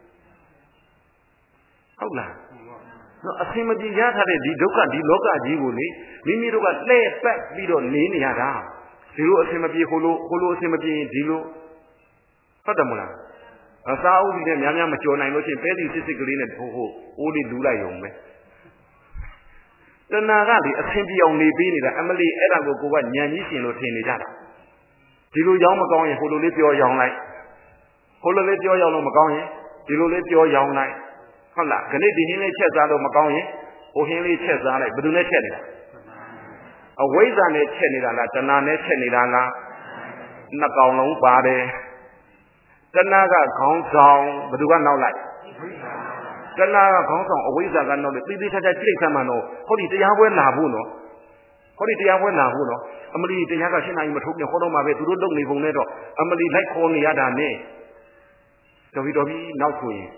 ဟုတ်လားနော်အဆင်မပြေရထားတဲ့ဒီဒုက္ခဒီလောကကြီးကိုလေမိမိတို့ကလှည့်ပတ်ပြီးတော့နေနေရတာဒီလိုအဆင်မပြေဟိုလိုဟိုလိုအဆင်မပြေရင်ဒီလိုဟုတ်တယ်မလားအစာအုပ်ကြီးနဲ့များများမကြော်နိုင်လို့ရှိရင်ပဲစီစစ်စစ်ကလေးနဲ့ဟိုဟိုအိုးလေးလူလိုက်ရုံပဲတဏှာကလေအဆင်ပြေအောင်နေပေးနေတာအမလီအဲ့ဒါကိုကိုကညံကြီးရှင်လို့ထင်နေကြတာဒီလိုရောင်းမကောင်းရင်ဟိုလိုလေးပြောရောင်းလိုက်ဟိုလိုလေးပြောရောင်းလို့မကောင်းရင်ဒီလိုလေးပြောရောင်းလိုက်ဟုတ်လားခဏဒီဟင်းလေးချက်စားလို့မကောင်းရင်ဟိုဟင်းလေးချက်စားလိုက်ဘယ်သူနဲ့ချက်နေတာအဝိဇ္ဇာနဲ့ချက်နေတာလားတဏှာနဲ့ချက်နေတာလားနှစ်ကောင်လုံးပါတယ်တဏှာကခေါင်းဆောင်ဘယ်သူကနောက်လိုက်တဏှာကခေါင်းဆောင်အဝိဇ္ဇာကနောက်လိုက်သိသိချာချာကြိတ်ဆမ်းမှတော့ဟောဒီတရားပွဲလာဖို့နော်ဟောဒီတရားပွဲလာဖို့နော်အမလီတရားကရှင်းနိုင်မထုတ်ပြန်ဟောတော့မှပဲသူတို့လုပ်နေပုံနဲ့တော့အမလီလိုက်ခေါ်နေရတာနဲ့တော်ပြီတော်ပြီနောက်ဆိုရင်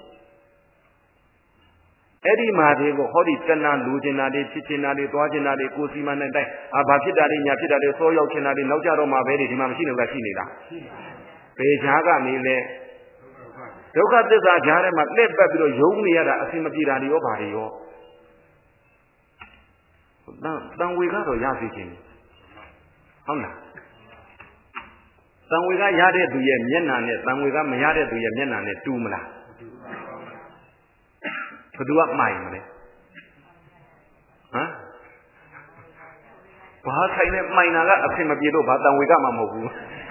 အဲ့ဒီမှာဒီကိုဟောဒီတဏှာလူကျင်တာတွေဖြစ်ကျင်တာတွေသွားကျင်တာတွေကိုယ်စီမံနဲ့တိုင်းအာဘာဖြစ်တာတွေညာဖြစ်တာတွေစောရောက်ကျင်တာတွေနောက်ကြတော့မှပဲဒီမှာမရှိလို့ကရှိနေတာဘယ်ကြားကနေလဲဒုက္ခသစ္စာကြားထဲမှာလက်ပတ်ပြီးတော့ယုံနေရတာအဆင်မပြေတာတွေရောဘာတွေရောတန်တန်ဝေကတော့ရသိခြင်းဟုတ်လားတန်ဝေကရတဲ့သူရဲ့မျက်နှာနဲ့တန်ဝေကမရတဲ့သူရဲ့မျက်နှာနဲ့တူမလားဘယ်သူကမိုင်မလဲဟမ်ဘာဆိုင်နဲ့မိုင်နာကအဆင်မပြေတော့ဘာတန်ဝေကမှမဟုတ်ဘူး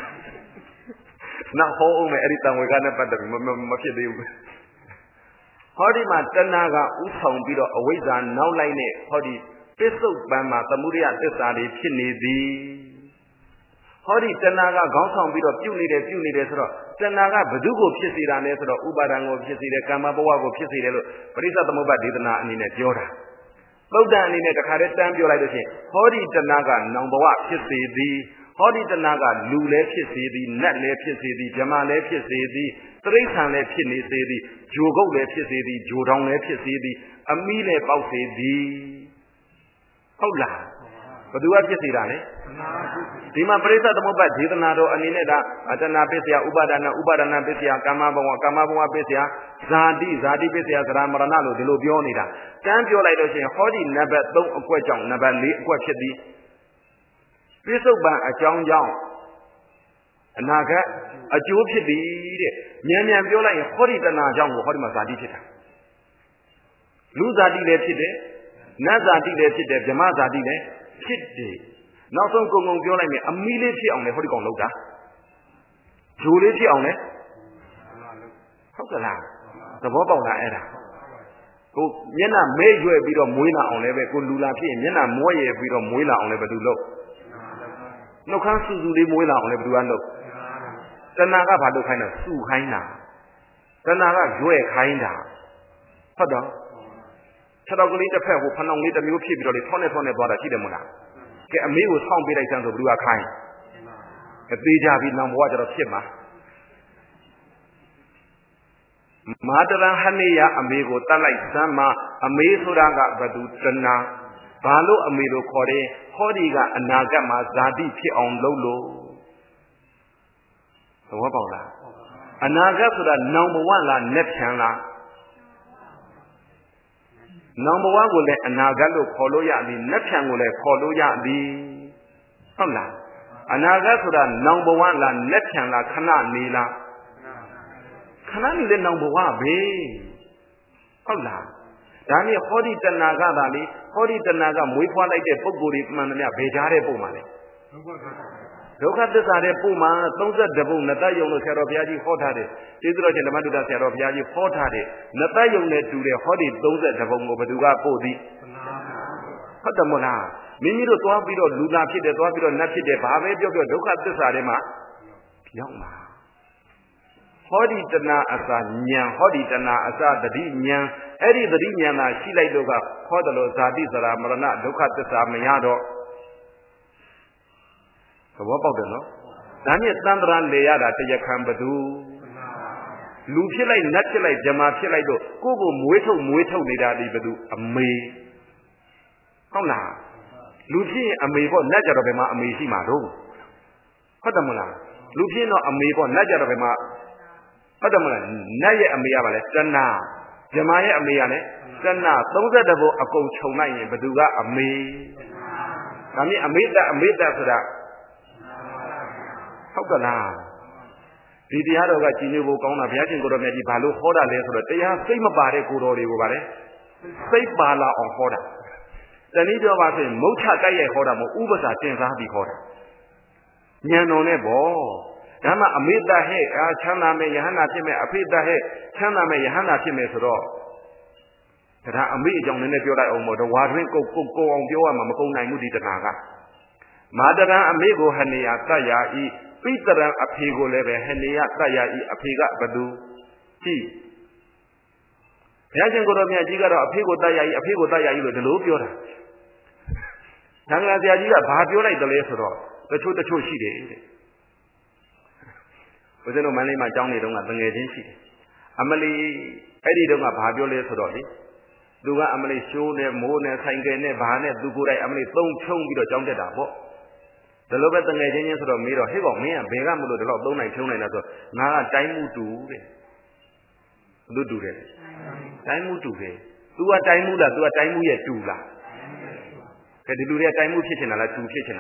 နောက်ဟောအောင်မယ်အဲ့ဒီတန်ဝေကနဲ့ပတ်သက်ပြီးမဖြစ်သေးဘူးဟောဒီမှာတဏှာကဥဆောင်ပြီးတော့အဝိဇ္ဇာနောက်လိုက်နဲ့ဟောဒီပစ္စုပန်မှာသမုဒယသစ္စာတွေဖြစ်နေသည်ဟောဒီတဏှာကခေါင်းဆောင်ပြီးတော့ပြုတ်နေတယ်ပြုတ်နေတယ်ဆိုတော့တဏှာကဘု து ကိုဖြစ်စေတာလဲဆိုတော့ဥပါဒံကိုဖြစ်စေတယ်ကာမဘဝကိုဖြစ်စေတယ်လို့ပရိစ္ဆေသမုပ္ပါဒေသနာအနေနဲ့ပြောတာသုတ်တန်အနေနဲ့တခါတည်းတန်းပြောလိုက်လို့ရှိရင်ဟောဒီတဏှာကနောင်ဘဝဖြစ်စေသည်ဟောဒီတဏှာကလူလည်းဖြစ်စေသည်နတ်လည်းဖြစ်စေသည်ဗြဟ္မာလည်းဖြစ်စေသည်တိရစ္ဆာန်လည်းဖြစ်နေစေသည်ဂျိုကုတ်လည်းဖြစ်စေသည်ဂျိုတောင်လည်းဖြစ်စေသည်အမီးလည်းပေါက်စေသည်ဟုတ်လားဘယ်သူကဖြစ်စေတာလဲဒီမှာပရိစ္ဆေသမုပ္ပါဒေသနာတော်အနေနဲ့ဒါအတဏပစ္စယဥပါဒနာဥပါဒနာပစ္စယကာမဘဝကာမဘဝပစ္စယဇာတိဇာတိပစ္စယသရမရဏလို့ဒီလိုပြောနေတာတန်းပြောလိုက်လို့ရှိရင်ဟောဒီနံပါတ်သုံးအကွက်ကြောင့်နံပါတ်လေးအကွက်ဖြစ်သည်ပစ္စုပန်အကြောင်းကြောင့်အနာဂတ်အကျိုးဖြစ်သည်တဲ့မြန်မြန်ပြောလိုက်ရင်ဟောဒီတဏှာကြောင့်ကိုဟောဒီမှာဇာတိဖြစ်တာလူဇာတိလည်းဖြစ်တယ်နတ်ဇာတိလည်းဖြစ်တယ်ဗြဟ္မဇာတိလည်းဖြစ်တယ်နောက်ဆုံးကုံကုံပြောလိုက်မယ်အမီးလေးဖြစ်အောင်လေဟောဒီကောင်လောက်တာဂျိုလေးဖြစ်အောင်လေဟုတ်ကလားသဘောပေါက်လားအဲ့ဒါကိုမျက်နှာမဲရွယ်ပြီးတော့မွေးလာအောင်လည်းပဲကိုလူလာဖြစ်ရင်မျက်နှာမွဲရပြီးတော့မွေးလာအောင်လည်းဘယ်သူလုပ်နှုတ်ခမ်းစူစူလေးမွေးလာအောင်လည်းဘယ်သူကလုပ်တဏှာကဘာလုပ်ခိုင်းတာစူခိုင်းတာတဏှာကရွယ်ခိုင်းတာဟုတ်တော့ခြေတော်ကလေးတစ်ဖက်ဟိုဖဏောင်လေးတစ်မျိုးဖြစ်ပြီးတော့လေထောနဲ့ထောနဲ့သွားတာရှိတယ်မို့လားကဲအမေကိုဆောင်းပေးလိုက်စမ်းဆိုဘယ်သူကခိုင်းအသေးကြပြီးနောင်ဘဝကျတော့ဖြစ်မှာမာတရဟနေယအမေကိုတတ်လိုက်စမ်းမှာအမေဆိုတာကဘသူတဏှာဘာလို့အမေတို့ခေါ်တယ်ဟောဒီကအနာဂတ်မှာဇာတိဖြစ်အောင်လုပ်လို့သဘောပေါက်လားအနာဂတ်ဆိုတာနောင်ဘဝလားလက်ဖြံလားနောင်ဘဝကိုလည်းအနာဂတ်လို့ခေါ်လို့ရသည်လက်ဖြံကိုလည်းခေါ်လို့ရသည်ဟုတ်လား Anagasuda number one la netchan la kana nila. Kana nile number one be. Hola. Dani hodi tanaga dali, hodi tanaga muipa like the poguri manamia bejare pomale. Dokatare puma, those at the boom, Natayo Serabiaji hotade, Tidro Maduda Serabiaji hotade, Natayo to the hodi, those at the boom of Duga Podi. Hotamona, Mimiro Twabiro, Luna Pit, the Twabiro Nachi, the Babe, Dokat Sarema, young man. Hodi tana asa nyan, hodi tana asa the Dinyan, Eddie the Dinyana, she like Doga, Hodalo Zadi Zara Marana, Dokat Mayado. So what about them? Daniel Sandran Leada Tayakambadu Lucia like Nacha like Jama like Kubo Mueto Mueto Nidadi Badu, a May. How now? Lucia a Maybo Najarabema Amishimado. Hodamula. Lucia no a Maybo Najarabema. Hodamula, Naya Amayavale, Sana, Jamaya Amayane, Sana, those are the boat a coach Honai, Baduga a May. I mean, I made that, I made that for that. How can I? Did the other guy in you go on a viaging go to Medi Balu, Hoda, they have same about it, good or over it. Save Bala on Hoda. The need of us in Mocha Gaya Hoda, Ubers are things I be Hoda. Yano Nebo. Yama amid the head, Chana me Yahana Time, a pit the head, Chana me Yahana Time at all. That I meet young in the Yoda Omo, the watering go go on Yoa Mamako Naimudi Naga. Madara amigo Hania Taya e Peter Apigo Leve Hania Taya e Apiga Badu. Tea. Yajan Goromia Giga Apigo Taya e Apigo Taya e the Lubiola. Nanga the Agiga Babiola the Lesoro, the two the two she did. Within no money my Johnny don't have an agency. Amelie Eddie don't have Babiola Sodori. Duga Amelie Shone, Mone, Sangene, Bane, Dugura, Amelie Tom Chong with a John Dabo. The local Nigerians of Miro, he got me and Begamu, the Lord, don't I tell you, now time to do do it. Time to do Do a time that do a time we are two la. Can you do a time with kitchen at two kitchen?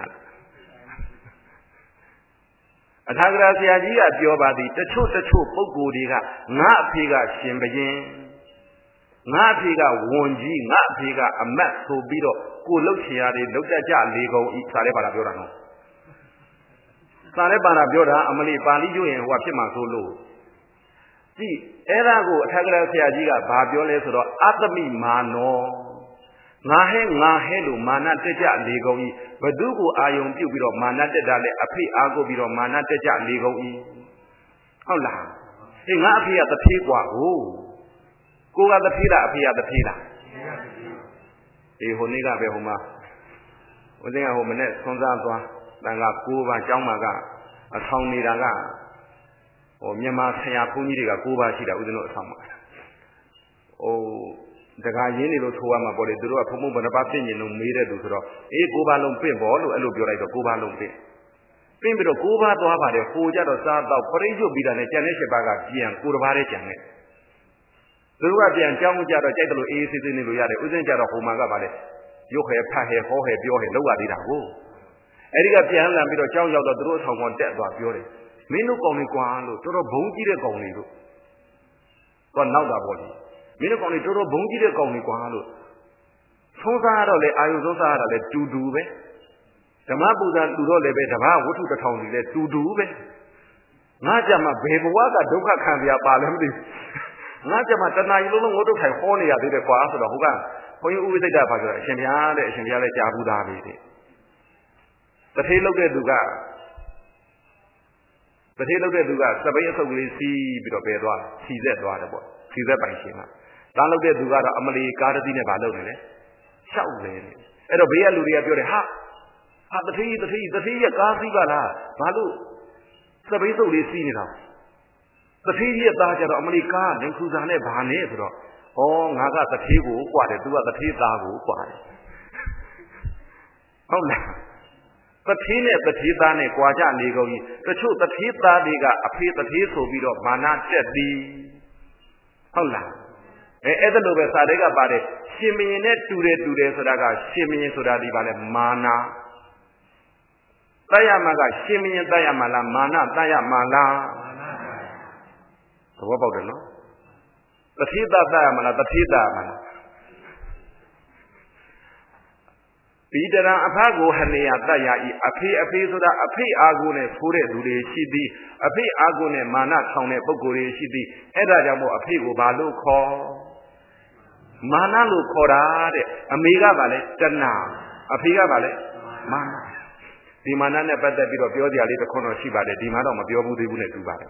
A Tagrasia, your body, the truth, the truth, Pogodiga, not Piga, Shimbayin. Not Piga, one G, not Piga, a mat so bido, who looks here, they look at Jar Lego, eat Sarabara Biorano. Sarabara Biora, Amali Bali, and Wapima Solo. See, Erago, Tagrasia, Babiole, or Atami Mano. Nahe, Nahelu, Mana Teja Lego, but do go Ion Pubiro, Mana Dale, Api Ago Biro, Mana Teja Lego. Hola. In Api at the Pigua, oh. Go at the Pila, Api at the Pila. A Honiga Behoma. Within a homenet, Sonzantua, Danga Kuba, Jamaga, a Tony Daga, or Myanmar Saya Puniga, Kuba, Shida, with no summer. Oh, the guy in the Tuama body, the Roa Pumu, but about ten, you know, made it to a Kuba Lumpin, or a look like a Kuba Lumpin. Pimbiro Kuba to have a Fuja or Saba, Corajo Bida, and Janesha Baga, and Kurvare Janet. The Ruabian Jamuja, the Jagalo is in the Luyade, Uzen Jara Humaga. You have Pahe, Hohe, Biohe, Loa Dida. Eriga Piana, Miro Chow, the Druid, how one dead was Biore. Minu Koni Guano, Toro Bungi de Koni. But now that body. Minu Koni Toro Bungi de Koni Guano. Sonsara, I was also let to do it. The Mabuza do lebe, the Ma, what to the town, let to do it. Najama, Bebuaga, Duka can be a parliament. Najama, you don't know what to say, Holy, I did a class of the Hogan. When you say that, Shemiale, Shemiale, Jabu David. The Halo de Duga. The Halo de Duga, Sabaya so we see bit of Pedro, see that water, see that by Shema. Lalo de Duga, Amali, Gardine Balone. Shout there. And a Bea Luria Bure, ha! Ha, the tree, the tree, the tree, a Garcigala, Balu. Sabaya so we see it. The tree is the America, and Kuzane Bane. Oh, Naga the table, what it do at the table, what? Oh, the teen at the Titane, Quaja Lego, the truth that he thought they got a piece of his will be of Mana Jetty. Hola. Either over Sadega Bade, Shimmy net to the two days, so that I got Shimmy so that he Mana. Tayamaga Shimian Tayamala Mana Tayamala What about it? The Theta Tayamala, the Theta Mana Peter Apago Hanea Taya, a pay a pay so that a pay agone, Fure Dure Shidi, a pay agone, Mana Tone Bogore Shidi, Edajamo, a pay Balu call Mana Lu Korade, Amiga Vale, Tana, a Piga Vale, Mana. The Mana never that bit of your little corner Shiba, the demand of your Buddha Buddha to buy.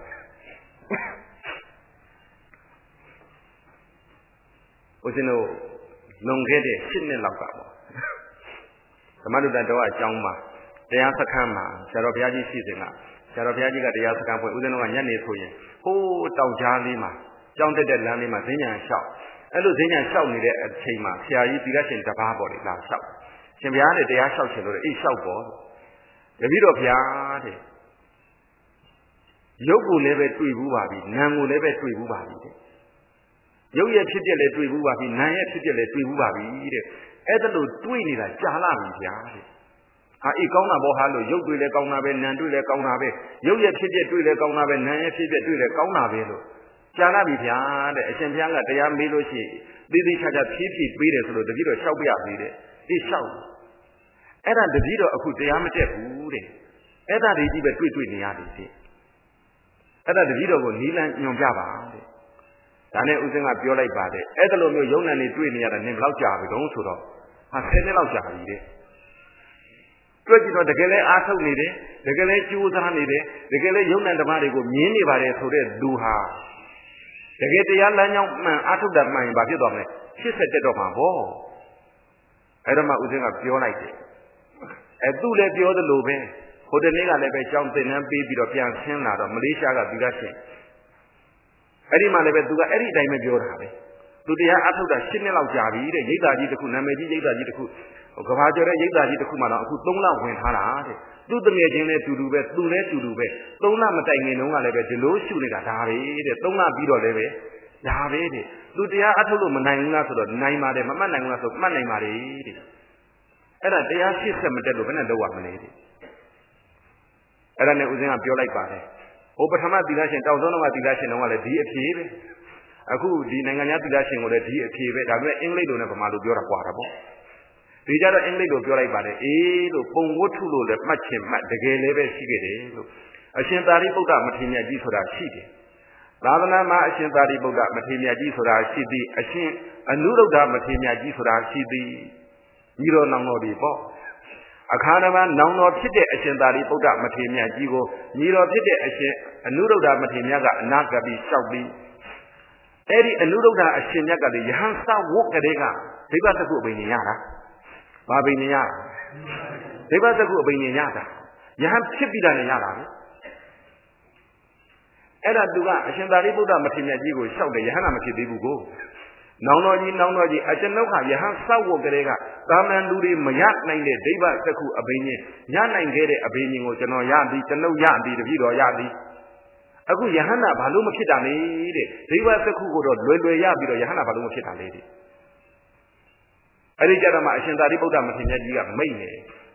Was you know, long get it, sitting in Laka. The Madudandoa Jama, the Asakama, Sarabiaji Sizina, Sarabiaji got the Asakam for Udano and Yanni Toye. Oh, Tau Jalima, John the Dead Lamima, Zina and shout. And Luzina shout me there at Chima, Sia, you direction the Barbary last shout. Chimiana, they are shouting or each shout board. The video of Yard Yogu never three Bubabi, Namu never three Bubabi. Yogi Chitele three Bubabi, Naya Chitele three Bubabi. Edalo twin is a Jalami Yard. I Ikona Bohalo, Yogu le Kaunabe, Nandu le Kaunabe, Yogi Chitele le Kaunabe, Naya Chitele le Kaunabelo. Jalabi Yard, a Champiana, they are Miloshi. Did each other fifty breeders, the video shall be updated. This shout. Era the video of the amateur food. Era the even tweet with the Yadi. Era the video of Nilan Yonjava. Dane Uzanga Piola Bade. Edalo Yona and three near the name Lauja, we don't sort of. I said the Lauja. President the Gale Asa needed, the Gale Jews are needed, the Gale Yona and the Marigo, many by so they do her. The Gate the young man out of that mind, but you don't know. She said that of my ball. Edama Uzanga Piola. A two let the other lobe, who the nigger never jumped in and baby of young Sena, Malaysia got Bigashi. Any man ever do any time of your habit. To the after the Shinel of Javi, the Yidaji the Kunamaji Yidaji the Kut, or Gavaja Yidaji the Kumana, who don't know when Hana. Do the Majane to do best, do let you do best. Don't not make no one ever the low shooting at Harry, don't not be the levy. Yavi, do the Atulu Mananga to the Naima, the Mamanga of Manamari. And they are system that open and the one lady. And then it was in a pure like body. Over Hama Dilashin, thousand of Dilashin on a D F P. A good Dinanga Dilashin or a D F P, that way English don't have a Malu Dura Quarable. The other English of your like body, eh, the Pongotulo, the Machin, the gay level cigarette. A Shintari Boga Matinia Gisoda City. Lavana Ma Shintari Boga Matinia Gisoda City, a Shin, a noodle da Matinia Gisoda City. Miro Nango Bo. A carnival now not hit a Shentari Boga Matimia Gigo, Miro hit a noodle da Matimiaga, Nagabi, Shoubi. Eddie a noodle da a Shinyaga, the Hansa walk a dega, they got the good Biniana. Babinia. They got the good Biniana. You have Chipidaniana. Edda Duga, a Shentari Boga Matimia Gigo, shout the Yahana Matibugo. Now, no, now, no, I don't know how you have Sawo Grega, Raman Luri, Mayak Nine, Deva Saku Abini, Yana and Gere Abini, or Jano Yadi, Jano Yadi, the Vido Yadi. Agu Yahana, Baluma Kita lady, Deva Saku, or Lulu Yabi, or Yahana Baluma Kita lady. I did get a machine that people damage in Yadia, Mayne.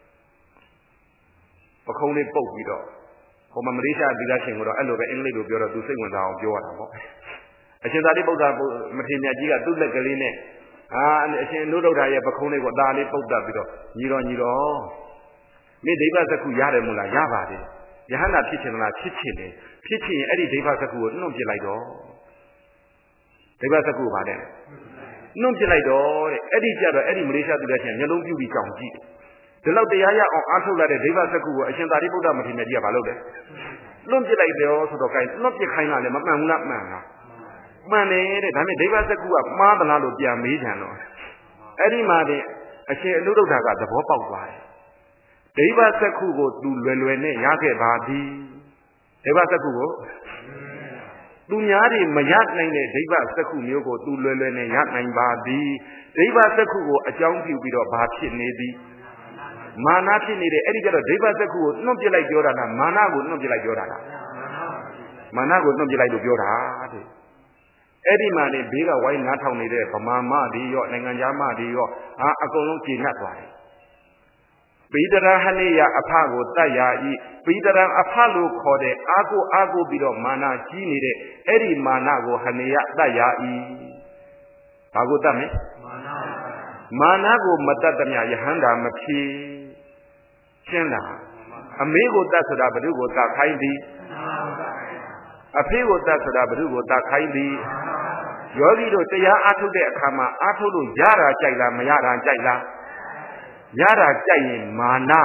For Kone Pope, we do. For Marisha, Digashing, or Elova, English, or Bureau, to sing without your. I said that about that Matimia Giga do like Galine. Ah, and I said, no doubt I have a cone with Dali Poda Bido. Niro Niro. Me Deva Saku Yada Mula Yavade. Yahana teaching la teaching. Teaching Eddie Deva Saku, no Gilaido. Deva Saku Bade. No Gilaido, Eddie Jada, Eddie Malaysia to that, Yellow Beauty County. The Lord the Yaya or Arthur that Deva Saku, I said that about Matimia Givalode. No Gilaido, so the kind, not the kind of man, not man. Man, I mean, they were the good mother, not the American. Any money, I say a little dagger, the pop out why. They were the Kugo to Lene, Yake Badi. They were the Kugo. Dunyari, Mayak Nine, they were the Kugo to Lene, Yak Nine Badi. They were the Kugo, a young people of Bachi Nady. Manati needed any other, they were the Kugo, not be like Yorana, Mana would not be like Yorana. Mana would not be like Yorana. Eddie man is bigger, why not only there for Mamma, the yacht, Nanganyama, the yacht, a Golonki Natway. Peter Hania Apago Taya, Peter Apollo called Ago Ago Bido Mana Gini, Eri Manago Hania Taya. Agutame Manago Matatanya Yahanda Machi Chena Amigo Tasada Badugo Takaindi Apigo Tasada Badugo Takaindi Yogi do Taya Atu de Kama Atulu Yara Jaila Mayara Jaila Yara Jai Mana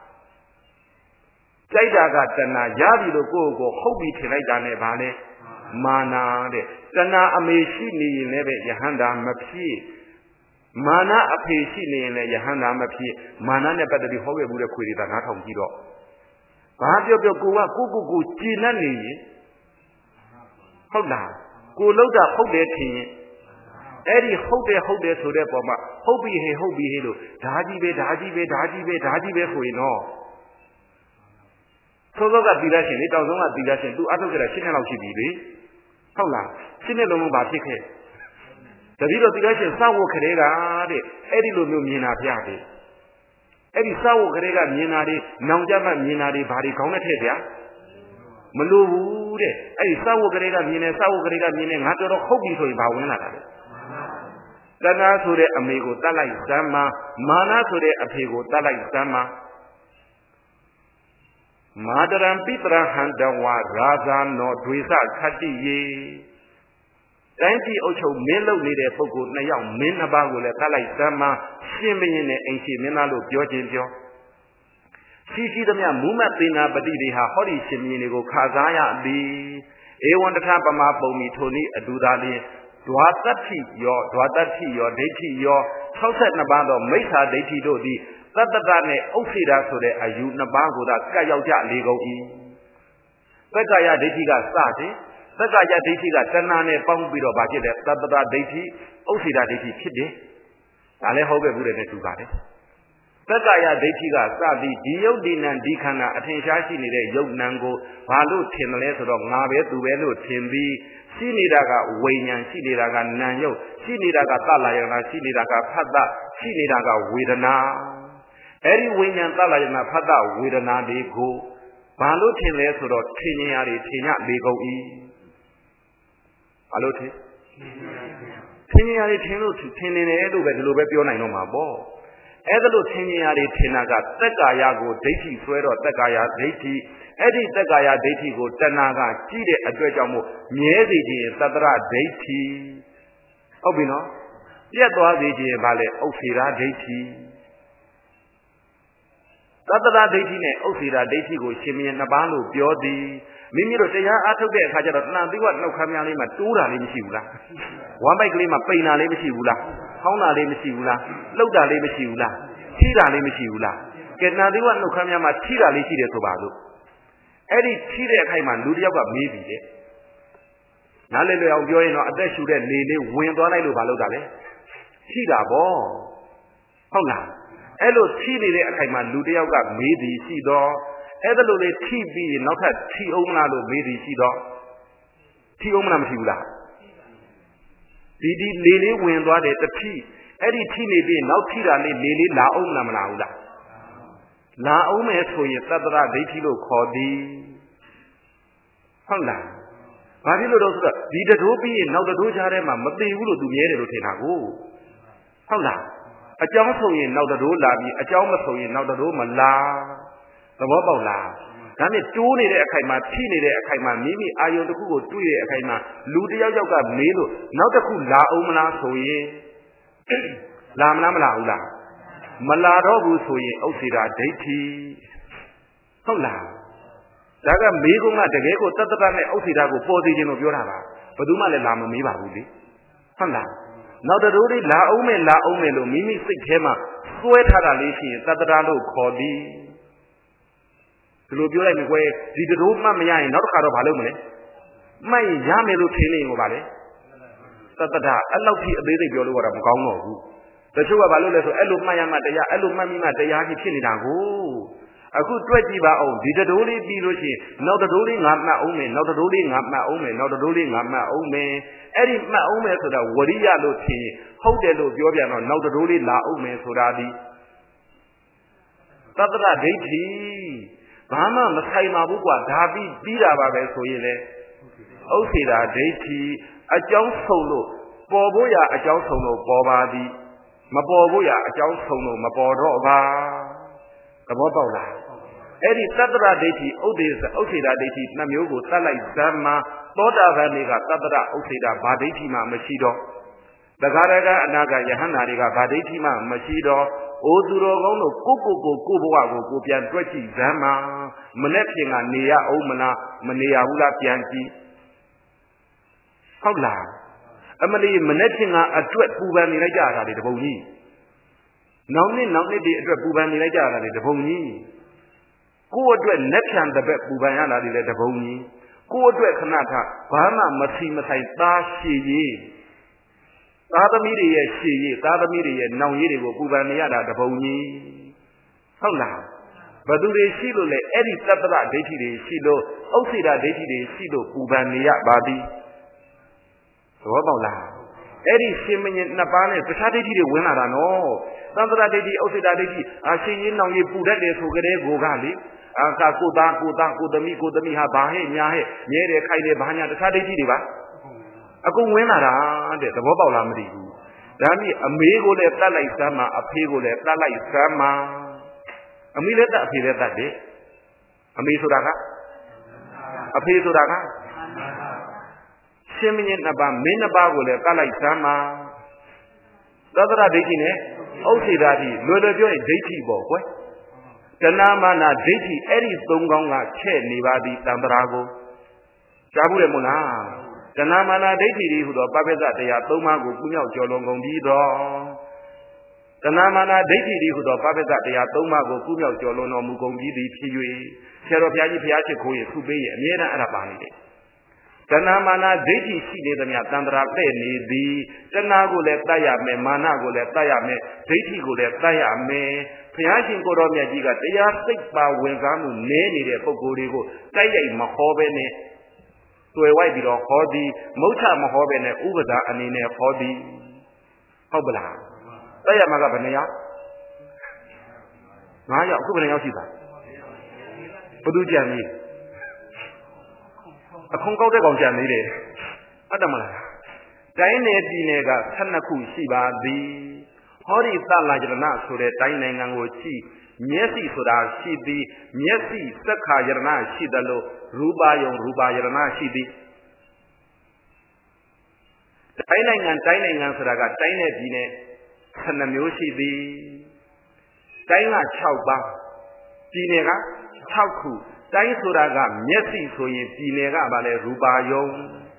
Jaida Gatana Yabi do Gogo Hobi Tilaidane Vale Mana de Tana Ameshi ni Neve Yahanda Mapi Mana Apeshi ni Yahanda Mapi Mana never the Howe Buddha Kuri than Atom Gido Badio Goa Gugu Jinani Hola Guloda Hobeti Eddie Hobe Hobe so de Boma Hobi He Hobi Hilo Daji Be Daji Be Daji Be Daji Be Huino So that Dilashin, it doesn't want Dilashin to other Shinel of Shibi. Hola, Sinelo Batike. The video Dilashin Sawo Kerega, Eddie Lumina Piati. Eddie Sawo Kerega Minari, Nanjama Minari, Bari Conatetia. Malu, Eddie Sawo Kerega Mina, Sawo Kerega Mina, Hatter of Hobi to Bawina. Dana to the Amigo Dalai Sama, Mana to the Apego Dalai Sama. Madaram Pitra Handawa Raza no Druisa Kati ye. Tanti Ocho Melo Nide Pogo Nayao Minabago Talai Sama, Shimin and Shiminalo Biojinjo. Sisi the Mia Muma Pina Badiha Hori Shiminigo Kazaya B. A one the Tampa Bomi Tony Adudali. Dwatati your Dwatati your Dati your Tauset Nabando Mesa Dati Dodi. Tatane Oxida so de Ayu Nabango that Kayauja Lego E. Pekaya Detiga Sati, Pekaya Detiga Tanane Pambido Bajet, Tata Deti, Oxida Deti Kidde. Ale Hobe Bude to Bade. Pekaya Detiga Sadi, Dio Din and Dikana, Attention in the Yog Nango, Palu Timles of Nabe to Velo Timbi, Sinidaga Wayan, Sinidaga Nanyo, Sinidaga Talayana, Sinidaga Pada, Sinidaga Widana. Eri Winyan Talayana Pada Widana de go, Balu Timles or Tinyari Tinya Bego E. Alote Tinyari Tinu to Tinu with Lubepiona no Mabo. Edalu Tinyari Tinaga, Tekayago, Dati, Suero, Tekaya, Dati, Eddie Tekaya, Dati go, Tanaga, Chide, Adrejamo, Miezi, Sadra, Dati. Obino, yet was the Vale, Ophira, Dati. Sadra, Dati, Ophira, Dati go, Shimian Nabalu, Biodi. Mimiro say, I took the Hajarat, what no Kamyalima, Tura Limishula. One by Glima, Paina Limishula, Hauna Limishula, Loda Limishula, Tira Limishula. Get now the one no Kamyama, Tira Lishi Tobago. Eddie Tira Kaiman, Ludia, maybe. Now let me enjoy no address you then, Lily, Wind on I do Balodale. Tira ball. Hauna. Elo Tiri Kaiman, Ludia, maybe, see door. Edalu T V not at T Omnalo Medi Sido T Omnam Sula. Didi Lily wind at the T. Eddie T may be now Tira Lily La Omnam Laula. La Ome so ye Sadra Detilo Codi Honda. Badilo Rosa, did the Ruby now the Dojarema, but they will do Mero Tenago. Honda. A Johnson now the Rulabi, a Johnson now the Roma La. The Wabala. Can it do it a Kaima, Tini a Kaima, Mimi, Ayo the Kugo, do it a Kaima, Ludia Yoga, Melo, now the Kula Omana Soye Lamna Laula Malado Soye, Osira, Dati Hola. Daga Meguma, the Gego, Tatana, Osira, position of Yorava, Paduma Lama Miva Rudi. Hola. Now the Rudi La Ome La Omelo, Mimi Sikema, Sweat Hadalishi, Tataralo, Codi. Lubio like way, did the road mamma not out of Halumene? My Yamelu Tini Valley. Tata, allow tea a baby Yolo of Gongo. The two of Alula, Elu Mayama, Elu Mamma, the Yaki Chinidago. A good twenty bar own, did the Doli be Lucy, not the ruling up my own, not the ruling up my own, not the ruling up my own. Eddie my own to the Wadia Luti, hold the Lubio, not the ruling la own, so daddy. တတ္တရဒိဋ္ဌိဘာမှမဆိုင်ပါဘူးကွာဒါပြီးပြီးတာပါပဲဆိုရင်လေဥစ္စေတာဒိဋ္ဌိအကြောင်းဆုံးလို့ပေါ်ဖို့ရအကြောင်းဆုံးလို့ပေါ်ပါသည်မပေါ်ဖို့ရအကြောင်းဆုံးလို့မပေါ်တော့ပါသဘောပေါက်လားအဲ့ဒီတတ္တရဒိဋ္ဌိဥဒ္ဒေသဥစ္စေတာဒိဋ္ဌိနှစ်မျိုးကိုတတ်လိုက်ဇမ္မာသောတာပန်တွေကတတ္တရဥစ္စေတာဘာဒိဋ္ဌိမှမရှိတော့တခါတည်းကအနာဂတ်ယဟန္တာတွေကဘာဒိဋ္ဌိမှမရှိတော့အိုသူတော်ကောင်းတို့ကိုကိုကိုကိုဘဝကိုကိုပြန်တွက်ကြည့်ဇမ်းမှာမနဲ့ဖြင်ကနေရအောင်မလားမနေရဘူးလားပြန်ကြည့်ဟုတ်လားအမလီမနဲ့ဖြင်ကအတွက်ပူပန်နေလိုက်ကြတာလေတပုံကြီးနောက်နှစ်နောက်နှစ်ဒီအတွက်ပူပန်နေလိုက်ကြတာလေတပုံကြီးကိုယ့်အတွက်လက်ဖြံတစ်ပတ်ပူပန်ရတာလေတပုံကြီးကိုယ့်အတွက်ခဏခါဘာမှမစီမဆိုင်သားရှည်ကြီးသားသမီးတွေရဲ့ရှည်ရည်သားသမီးတွေရဲ့နောင်ရည်တွေကိုပူပန်နေရတာတပုံကြီးဟုတ်လားဘသူတွေရှိလို့လဲအဲ့ဒီတတ္တရဒိဋ္ဌိတွေရှိလို့ဥစ္စေတာဒိဋ္ဌိတွေရှိလို့ပူပန်နေရပါသည်သဘောပေါက်လားအဲ့ဒီရှင်မင်းနှစ်ပါးနဲ့တခြားဒိဋ္ဌိတွေဝင်လာတာနော်တတ္တရဒိဋ္ဌိဥစ္စေတာဒိဋ္ဌိအရှင်ရင်းနောင်ရည်ပူတတ်တယ်ဆိုကြတဲ့ကိုကလေအာကကိုသားကိုသားကိုသမီးကိုသမီးဟာဘာဟဲ့ညာဟဲ့မြဲတယ်ခိုက်တယ်ဘာညာတခြားဒိဋ္ဌိတွေပါအကုန်ဝင်လာတာတဲ့သဘောပေါက်လားမသိဘူးဒါမြည်အမေကိုလည်းတတ်လိုက်စမ်းမှာအဖေကိုလည်းတတ်လိုက်စမ်းမှာအမေလည်းတတ်အဖေလည်းတတ်တယ်အမေဆိုတာကအဖေဆိုတာကရှင်မင်းနှစ်ပါးမင်းနှစ်ပါးကိုလည်းတတ်လိုက်စမ်းမှာသတ္တရဒိဋ္ဌိနဲ့ဥစ္စေတာတိလွယ်လွယ်ပြောရင်ဒိဋ္ဌိပေါ့ကွယ်တဏမာနာဒိဋ္ဌိအဲ့ဒီသုံးကောင်းကချဲ့နေပါသည်တံ္ဍရာကိုကြားဘူးလေမို့လားတဏမာနာဒိဋ္ဌိတွေဟူသောပပ္ပဇတရားသုံးပါးကိုကုမြောက်ကျော်လွန်ကုန်ပြီးတော့တဏမာနာဒိဋ္ဌိတွေဟူသောပပ္ပဇတရားသုံးပါးကိုကုမြောက်ကျော်လွန်တော်မူကုန်ပြီးသည်ဖြစ်၍ဆရာတော်ဘုရားကြီးဘုရားချစ်ခိုးရဲ့ခုပေးရဲ့အမြဲတမ်းအဲ့ဒါပါနေတယ်တဏမာနာဒိဋ္ဌိရှိနေသမျှတန္တရာပဲ့နေသည်တဏကိုလည်းတတ်ရမယ်မာနကိုလည်းတတ်ရမယ်ဒိဋ္ဌိကိုလည်းတတ်ရမယ်ဘုရားရှင်ကိုတော်မြတ်ကြီးကတရားစိတ်ပါဝင်စားမှုနည်းနေတဲ့ပုဂ္ဂိုလ်တွေကိုတိုက်ရိုက်မဟောပဲနဲ့တွေ့ဝိုက်ပြီးတော့ဟောသည်မုဋ္ဌမဟောပဲနဲ့ဥပဒါအနေနဲ့ဟောသည်ဟုတ်ပလားတိုက်ရမှာကဘယ်နှယောက်ငါးယောက်အခုဘယ်နှယောက်ရှိတာဘုသူကြံကြီးအခွန်ကောက်တဲ့ကောင်ကြံနေတယ်ဟုတ်တယ်မလားတိုင်းနယ်ပြည်နယ်ကဆယ်နှစ်ခုရှိပါသည်ဟောဒီသလာကြရဏဆိုတဲ့တိုင်းနိုင်ငံကိုကြည့်မျက်စိဆိုတာရှိသည်မျက်စိသက္ခာယရဏရှိတယ်လို့ရူပယုံရူပယရဏရှိသည်တိုင်းနိုင်ငံတိုင်းနိုင်ငံဆိုတာကတိုင်းနယ်ပြည်နယ်ဆယ်နှစ်မျိုးရှိသည်တိုင်းက၆ပါးပြည်နယ်က၆ခုတိုင်းဆိုတာကမျက်စိဆိုရင်ပြည်နယ်ကဗာလဲရူပယုံ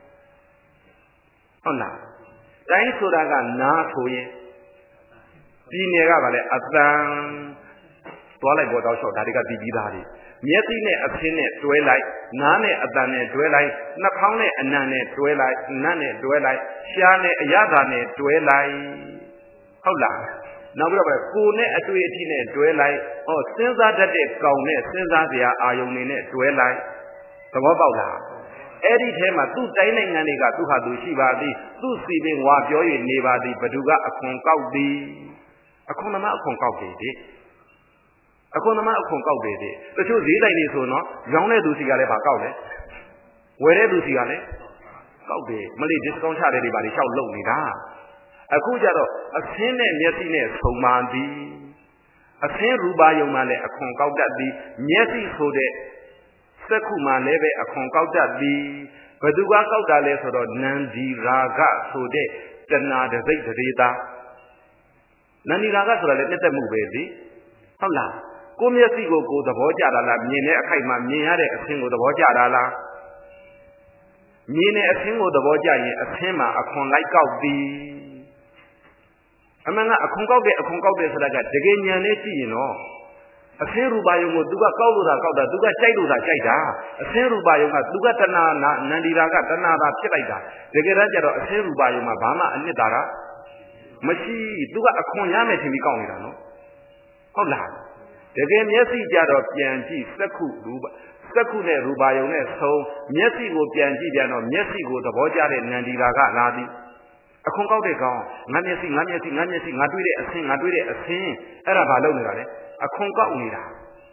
ဟုတ်လားတိုင်းဆိုတာကနားဆိုရင်ပြည်နယ်ကဗာလဲအသံသွားလိုက်ပေါ်တော့လျှောက်ဒါတွေကပြီးပြီးသားတွေမျက်စိနဲ့အဖင်းနဲ့တွဲလိုက်နားနဲ့အသံနဲ့တွဲလိုက်နှာခေါင်းနဲ့အနံနဲ့တွဲလိုက်နတ်နဲ့တွဲလိုက်ရှားနဲ့အရသာနဲ့တွဲလိုက်ဟုတ်လားနောက်ပြီးတော့ကိုယ်နဲ့အတွေ့အထိနဲ့တွဲလိုက်ဟောစဉ်းစားတတ်တဲ့ကောင်နဲ့စဉ်းစားစရာအာယုန်တွေနဲ့တွဲလိုက်သဘောပေါက်လားအဲ့ဒီထဲမှာသူ့တိုင်းနိုင်ငံတွေကသူ့ဟာသူရှိပါသည်သူ့စီပင်ဝါပြော၍နေပါသည်ဘသူကအခွန်ကောက်သည်အခွန်သမားအခွန်ကောက်တယ်တဲ့အခွန်သမားအခွန်ကောက်တယ်တဲ့တချို့ဈေးတိုင်းတွေဆိုတော့ရောင်းတဲ့သူစီကလည်းပါကောက်တယ်ဝယ်တဲ့သူစီကလည်းကောက်တယ်မလေး discount ချတဲ့တွေပါလေရှောက်လုံနေတာအခုကျတော့အသင်းနဲ့မျက်စိနဲ့ဆုံမှန်သည်အသင်းရူပါယုံမှလည်းအခွန်ကောက်တတ်သည်မျက်စိဆိုတဲ့စက္ခုမှလည်းပဲအခွန်ကောက်တတ်သည်ဘသူကကောက်တာလဲဆိုတော့နန္ဒီရာဂဆိုတဲ့တဏှာတစိတ်တရေတာနန္ဒီရာဂဆိုတာလည်းတက်တက်မှုပဲဒီဟုတ်လားကိုမျက်စိကိုကိုသဘောကျတာလားမြင်တဲ့အခိုက်မှာမြင်ရတဲ့အသင်းကိုသဘောကျတာလားမြင်တဲ့အသင်းကိုသဘောကျရင်အသင်းမှာအခွန်လိုက်ကောက်သည်အမှန်ကအခွန်ကောက်တဲ့အခွန်ကောက်တဲ့ဆိုတာကတကယ်ဉာဏ်နဲ့ကြည့်ရင်တော့အသင်းရူပါယုံကိုသူကကောက်လို့တာကောက်တာသူကကြိုက်လို့တာကြိုက်တာအသင်းရူပါယုံကသူကတဏှာနာနန္ဒီရာကတဏှာသာဖြစ်လိုက်တာတကယ်တမ်းကျတော့အသင်းရူပါယုံမှာဘာမှအနှစ်သာရမရှိသူကအခွန်ရမယ်ထင်ပြီးကောက်နေတာနော်ဟုတ်လားတကယ်မျက်စိကြတော့ပြန်ကြည့်စက္ခုရူပစက္ခုနဲ့ရူပါယုံနဲ့ဆုံးမျက်စိကိုပြန်ကြည့်ပြန်တော့မျက်စိကိုသဘောကျတဲ့နန္ဒီရာကလာသည်အခွန်ကောက်တဲ့ကောင်ငါမျက်စိငါမျက်စိငါမျက်စိငါတွေ့တဲ့အဆင်းငါတွေ့တဲ့အဆင်းအဲ့ဒါဘာလုပ်နေတာလဲအခွန်ကောက်နေတာ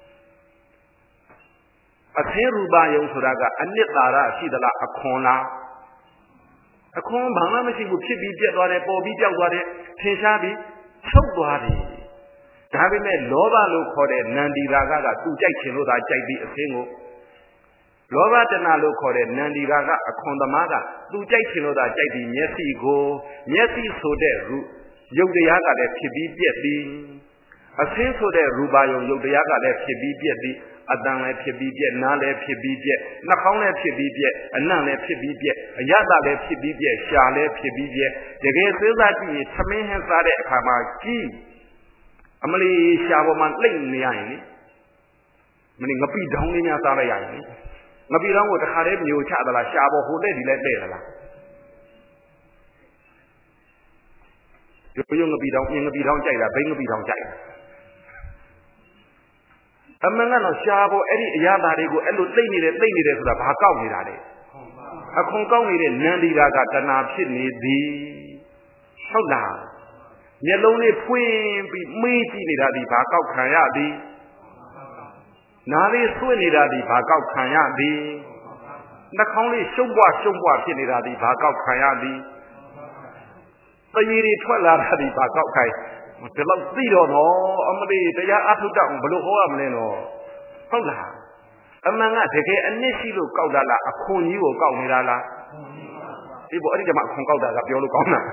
အဆင်းရူပယုံဆိုတာကအနှစ်သာရရှိသလားအခွန်လားအခွန်ဘာမှမရှိဘူးဖြစ်ပြီးပြတ်သွားတယ်ပေါ်ပြီးပြောက်သွားတယ်ထင်ရှားပြီးချုပ်သွားတယ်ဒါပေမဲ့လောဘလို့ခေါ်တဲ့နန္ဒီရာဂကသူကြိုက်ချင်လို့သာကြိုက်ပြီးအဆင်းကိုလောဘတဏလို့ခေါ်တဲ့နန္ဒီရာကအခွန်သမားကသူကြိုက်ချင်လို့သာကြိုက်ပြီးမျက်စိကိုမျက်စိဆိုတဲ့ရုပ်တရားကလည်းဖြစ်ပြီးပြက်ပြီးအဆင်းဆိုတဲ့ရူပါယုံရုပ်တရားကလည်းဖြစ်ပြီးပြက်ပြီးအတန်လည်းဖြစ်ပြီးပြက်နားလည်းဖြစ်ပြီးပြက်နှာခေါင်းလည်းဖြစ်ပြီးပြက်အနံ့လည်းဖြစ်ပြီးပြက်အယတလည်းဖြစ်ပြီးပြက်ရှာလည်းဖြစ်ပြီးပြက်တကယ်စဉ်းစားကြည့်ရင်သမင်းဟင်းစားတဲ့အခါမှာကြီးအမလီရှာပေါ်မှာလှိမ့်နေရရင်လေမင်းငပိတောင်းလေးများစားလိုက်ရရင်ငပိတောင်းကိုတခါတည်းမျိုးချသလားရှာပေါ်ဟိုတဲ့ဒီလည်းတဲ့သလားရုပ်ငပိတောင်းပြင်ငပိတောင်းကြိုက်တာဘိန်းငပိတောင်းကြိုက်တာအမှန်ကတော့ရှားဖို့အဲ့ဒီအရာသားတွေကိုအဲ့လိုသိမ့်နေတယ်သိမ့်နေတယ်ဆိုတာဘာကောက်နေတာလဲအခွန်ကောက်နေတဲ့နန္ဒီရာကတဏှာဖြစ်နေသည်ဟုတ်လားမျက်လုံးလေးဖွင့်ပြီးမေးကြည့်နေတာဒီဘာကောက်ခံရသည်နားလေးဆွေ့နေတာဒီဘာကောက်ခံရသည်နှာခေါင်းလေးရှုံ့ပွားရှုံ့ပွားဖြစ်နေတာဒီဘာကောက်ခံရသည်သရေတွေထွက်လာတာဒီဘာကောက်ခိုင်းဒီလောက်သိတော့တော့အမလေးတရားအထုတအောင်ဘယ်လိုဟောရမလဲတော့ဟုတ်လားအမှန်ကတကယ်အနစ်ရှိလို့ကောက်တာလားအခွန်ကြီးကိုကောက်နေတာလားဒီပေါ်အဲ့ဒီကမှအခွန်ကောက်တာကပြောလို့ကောင်းတာ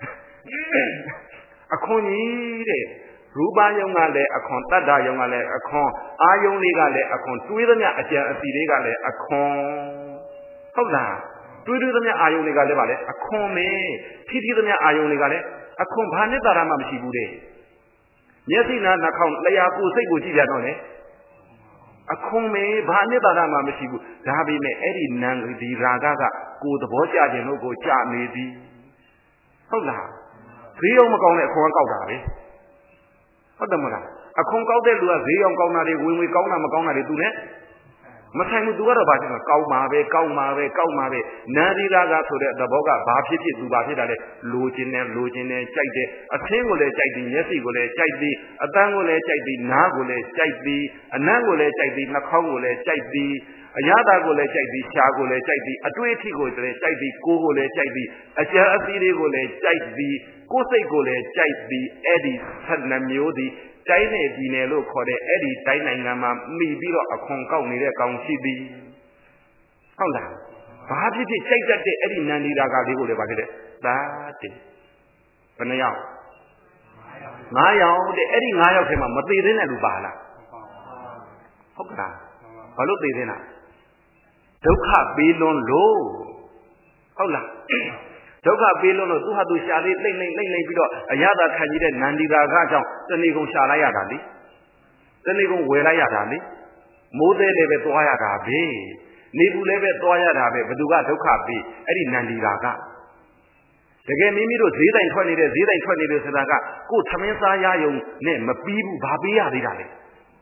အခွန်ကြီးတဲ့ရူပယုံကလည်းအခွန်တတ္တယုံကလည်းအခွန်အာယုံလေးကလည်းအခွန်တွေးသမျှအကြံအစီလေးကလည်းအခွန်ဟုတ်လားတွေးတွေးသမျှအာယုံတွေကလည်းပါလေအခွန်ပဲဖြည်းဖြည်းသမျှအာယုံတွေကလည်းအခွန်ဘာနဲ့တာရမှမရှိဘူးတဲ့မျက်စိနာနှာခေါင်းလျှာကိုယ်စိတ်ကိုကြည့်ပြတော့လေအခွန်ပဲဘာနဲ့တာရမှမရှိဘူးဒါပေမဲ့အဲ့ဒီနံဒီရာဂကကိုယ်သဘောကျခြင်းလို့ကိုကြာနေသည်ဟုတ်လားဈေးအောင်မကောင်းတဲ့အခွန်ကောက်တာပဲဟုတ်တယ်မလားအခွန်ကောက်တဲ့လူကဈေးအောင်ကောင်းတာတွေဝင်ဝင်ကောင်းတာမကောင်းတာတွေသူနဲ့မဆိုင်ဘူးသူကတော့ဘာဖြစ်လဲကောက်မှာပဲကောက်မှာပဲကောက်မှာပဲနာရီရာကဆိုတဲ့သဘောကဘာဖြစ်ဖြစ်သူဘာဖြစ်တာလဲလိုချင်တယ်လိုချင်တယ်ကြိုက်တယ်အသင်းကိုလည်းကြိုက်ပြီးမျက်စိကိုလည်းကြိုက်ပြီးအတန်းကိုလည်းကြိုက်ပြီးနားကိုလည်းကြိုက်ပြီးအနံ့ကိုလည်းကြိုက်ပြီးနှာခေါင်းကိုလည်းကြိုက်ပြီးအရသာကိုလည်းကြိုက်ပြီးရှားကိုလည်းကြိုက်ပြီးအတွေ့အထိကိုလည်းကြိုက်ပြီးကိုယ်ကိုလည်းကြိုက်ပြီးအကြံအသီးတွေကိုလည်းကြိုက်ပြီးကိုယ်စိတ်ကိုလည်းကြိုက်ပြီးအဲ့ဒီဆက်နှမျိုးဒီတိုင်းနယ်ပြည်နယ်လို့ခေါ်တဲ့အဲ့ဒီတိုင်းနိုင်ငံမှာမိပြီးတော့အခွန်ကောက်နေတဲ့ကောင်ရှိသည်ဟုတ်လားဘာဖြစ်ဖြစ်စိတ်တက်တဲ့အဲ့ဒီနန္ဒီရာဂလေးကိုလည်းဘာဖြစ်လဲသာတဲ့ဘယ်နှယောက်ငါးယောက်တဲ့အဲ့ဒီငါးယောက်ထဲမှာမသေးသေးတဲ့လူပါလားဟုတ်ကလားဘာလို့သေးသေးလားဒုက္ခပေးလွန်းလို့ဟုတ်လားဒုက္ခပေးလို့လို့သူဟာသူရှာလေးလိမ့်လိမ့်လိမ့်လိမ့်ပြီးတော့အရသာခံကြီးတဲ့နန္ဒီရာဂကြောင့်တဏီကုံရှာလိုက်ရတာလေတဏီကုံဝယ်လိုက်ရတာလေမိုးသေးလည်းပဲသွားရတာပဲနေဘူးလည်းပဲသွားရတာပဲဘသူကဒုက္ခပေးအဲ့ဒီနန္ဒီရာဂတကယ်မိမိတို့ဈေးတိုင်ထွက်နေတဲ့ဈေးတိုင်ထွက်နေတဲ့ဆိုတာကကိုယ်သမင်းစားရယုံနဲ့မပြီးဘူးဘာပေးရသေးတာလဲ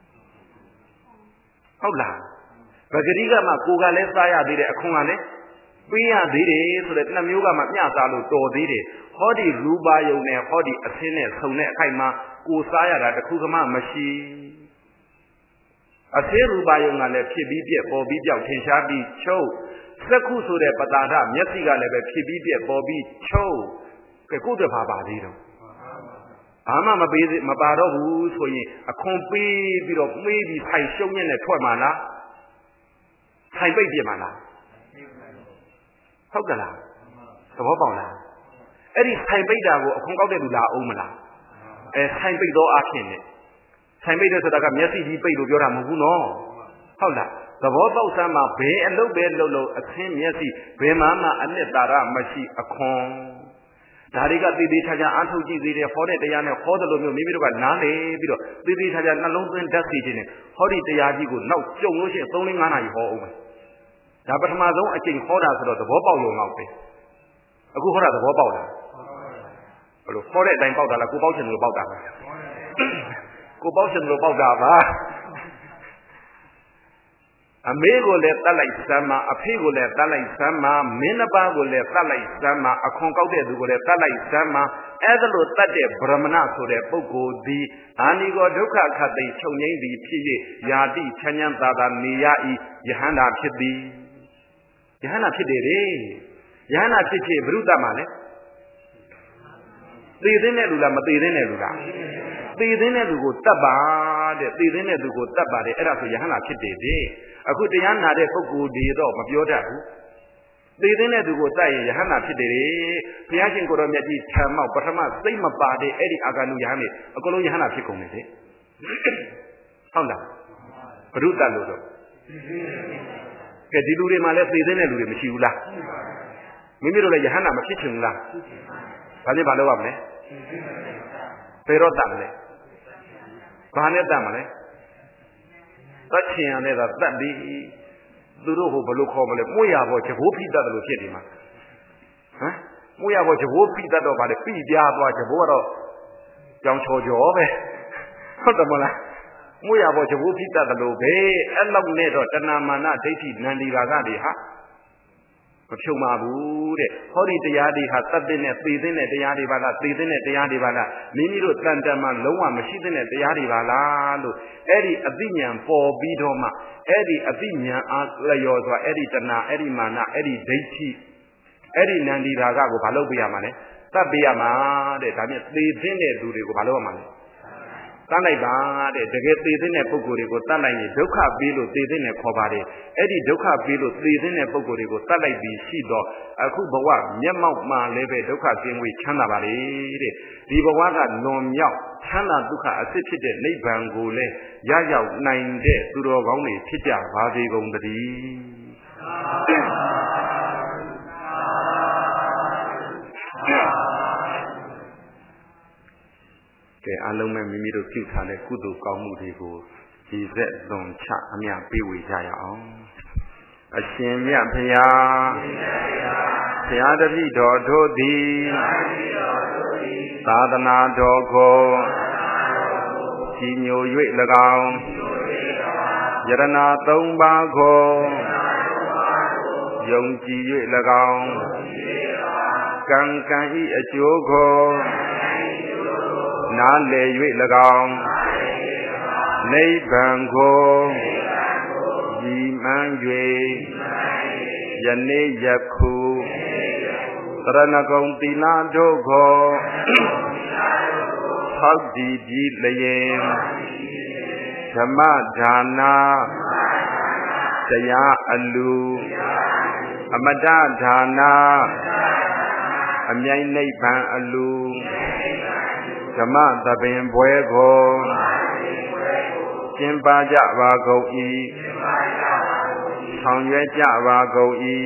ဟုတ်လားပဂတိကမှကိုယ်ကလည်းစားရသေးတယ်အခွန်ကလည်းပေးရသေးတယ်ဆိုတဲ့နှစ်မျိုးကမှမျှစားလို့တော်သေးတယ်ဟောဒီရူပါယုံနဲ့ဟောဒီအသင်းနဲ့ဆုံတဲ့အခိုက်မှာကိုစားရတာတခုကမှမရှိအသေးရူပါယုံကလည်းဖြစ်ပြီးပြက်ပေါ်ပြီးပြောက်ထင်ရှားပြီးချုပ်စက္ခုဆိုတဲ့ပတာဒမျက်စိကလည်းပဲဖြစ်ပြီးပြက်ပေါ်ပြီးချုပ်ကဲကိုယ့်တဘာပါသေးတော့ဘာမှမပေးမပါတော့ဘူးဆိုရင်အခွန်ပေးပြီးတော့မေးပြီးဆိုင်ရှုံးညက်နဲ့ထွက်မှာလားဆိုင်ပိတ်ပြစ်မှာလားဟုတ်ကလားသဘောပေါက်လားအဲ့ဒီဆိုင်ပိတ်တာကိုအခွန်ကောက်တဲ့လူလာအောင်မလားအဲဆိုင်ပိတ်တော့အဖြစ်နဲ့ဆိုင်ပိတ်တဲ့ဆိုတာကမျက်စိကြီးပိတ်လို့ပြောတာမဟုတ်ဘူးနော်ဟုတ်လားသဘောပေါက်စမ်းမှာဘယ်အလုပ်ပဲလုပ်လို့အသင်းမျက်စိဘယ်မှမှအနှစ်သာရမရှိအခွန်ဒါတွေကသေသေးချာချာအားထုတ်ကြည့်သေးတယ်ဟောတဲ့တရားနဲ့ဟောတယ်လို့မျိုးမိမိတို့ကနားလေပြီးတော့သေသေးချာချာနှလုံးသွင်းတတ်စီခြင်းနဲ့ဟောဒီတရားကြီးကိုနောက်ကြုံလို့ရှိရင်သုံးလေးငါးနာရီဟောအောင်ပဲဒါပထမဆုံးအချိန်ဟောတာဆိုတော့သဘောပေါက်ရုံတော့ပဲအခုဟောတာသဘောပေါက်လားဘယ်လိုဟောတဲ့အတိုင်းပေါက်တာလားကိုပေါက်ချင်လို့ပေါက်တာလားကိုပေါက်ချင်လို့ပေါက်တာပါအမေကိုလည်းတတ်လိုက်စမ်းမှာအဖေကိုလည်းတတ်လိုက်စမ်းမှာမင်းတစ်ပါးကိုလည်းတတ်လိုက်စမ်းမှာအခွန်ကောက်တဲ့သူကိုလည်းတတ်လိုက်စမ်းမှာအဲ့ဒါလိုတတ်တဲ့ဗြဟ္မဏဆိုတဲ့ပုဂ္ဂိုလ်သည်အာနိကောဒုက္ခခတ်သိချုပ်ငိမ့်သည်ဖြစ်၍ယာတိချမ်းချမ်းသာသာနေရ၏ယဟန္တာဖြစ်သည်ယဟန္တာဖြစ်တယ်လေယဟန္တာဖြစ်ဖြစ်ဘုရုတ္တမှာလဲသေတဲ့လူလားမသေတဲ့လူလားသေတဲ့လူကိုတတ်ပါတဲ့သေတဲ့လူကိုတတ်ပါတယ်အဲ့ဒါဆိုယဟန္တာဖြစ်တယ်လေအခုတရားနာတဲ့ပုဂ္ဂိုလ်တွေတော့မပြောတတ်ဘူးသေတဲ့သူကိုတတ်ရင်ယဟန္တာဖြစ်တယ်လေဘုရားရှင်ကိုရောမြတ်ကြီးထံမောက်ပထမစိတ်မပါတဲ့အဲ့ဒီအာဂန္တုယဟန်နေအကုန်လုံးယဟန္တာဖြစ်ကုန်တယ်လေဟုတ်လားဘုရုတ္တလို့တော့ကဲဒီလူတွေမှာလည်းသေတဲ့လူတွေမရှိဘူးလားမိမိတို့လည်းယဟန္တာမဖြစ်ချင်ဘူးလားဘာဖြစ်ဘာလို့ရမလဲဘယ်တော့တတ်မလဲဘာနဲ့တတ်မလဲတတ်ချင်ရတဲ့ကတတ်ပြီးသူတို့ဟိုဘယ်လိုခေါ်မလဲမွေရပေါ်ဂျဘိုးဖိတတ်တယ်လို့ဖြစ်နေမှာဟမ်မွေရပေါ်ဂျဘိုးဖိတတ်တော့ဗါလေပြပြသွားဂျဘိုးကတော့ကြောင်ချော်ချော်ပဲဟုတ်တယ်မလားမွေရပေါ်ဂျဘိုးဖိတတ်တယ်လို့ပဲအဲ့လောက်နဲ့တော့တဏမာနဒိဋ္ဌိနန္ဒီရာဂတွေဟာမဖြုံပါဘူးတဲ့ဟောဒီတရားတွေဟာတတ်တဲ့နဲ့သေတဲ့တရားတွေပါလားသေတဲ့တရားတွေပါလားမိမိတို့တန်တန်မှလုံးဝမရှိတဲ့တရားတွေပါလားလို့အဲ့ဒီအသိဉာဏ်ပေါ်ပြီးတော့မှအဲ့ဒီအသိဉာဏ်အားလျော်စွာအဲ့ဒီတဏအဲ့ဒီမာနအဲ့ဒီဒိဋ္ဌိအဲ့ဒီနန္ဒီရာဂကိုဘာလုပ်ပေးရမှာလဲတတ်ပေးရမှာတဲ့ဒါဖြင့်သေတဲ့သူတွေကိုဘာလုပ်ရမှာလဲတတ်လိုက်ပါတဲ့တကယ်သေတဲ့ပုဂ္ဂိုလ်တွေကိုတတ်လိုက်ရင်ဒုက္ခပေးလို့သေတဲ့ခေါ်ပါတယ်အဲ့ဒီဒုက္ခပေးလို့သေတဲ့ပုဂ္ဂိုလ်တွေကိုတတ်လိုက်ပြီးရှိတော့အခုဘဝမျက်မှောက်မှာလည်းပဲဒုက္ခကင်းဝေးချမ်းသာပါလေတဲ့ဒီဘဝကလွန်မြောက်ချမ်းသာဒုက္ခအစစ်ဖြစ်တဲ့နိဗ္ဗာန်ကိုလည်းရရောက်နိုင်တဲ့သူတော်ကောင်းတွေဖြစ်ကြပါစေကုန်သတည်းကဲအလုံးမဲ့မိမိတို့ပြုထားတဲ့ကုသိုလ်ကောင်းမှုတွေကိုဒီဆက်သွန်ချအမြပေးဝေကြရအောင်အရှင်မြတ်ဖရာဘုရားတပည့်တော်တို့သည်သာသနာတော်ကိုကြီးညို၍၎င်းယရဏသုံးပါးကိုယုံကြည်၍၎င်းကံကံဤအကျိုးကိုနားလည်၍၎င်းနိဗ္ဗာန်ကိုရည်မှန်း၍ယနေ့ယခုသရဏဂုံသီလတို့ကိုဟောက်တည်ပြီးလျင်ဓမ္မဒါနာတရားအလူအမတဒါနာအမြိုင်နိဗ္ဗာန်အလူဓမ္မသဘင်ပွဲကိုကျင်းပကြပါကုန်၏ဆောင်ရွက်ကြပါကုန်၏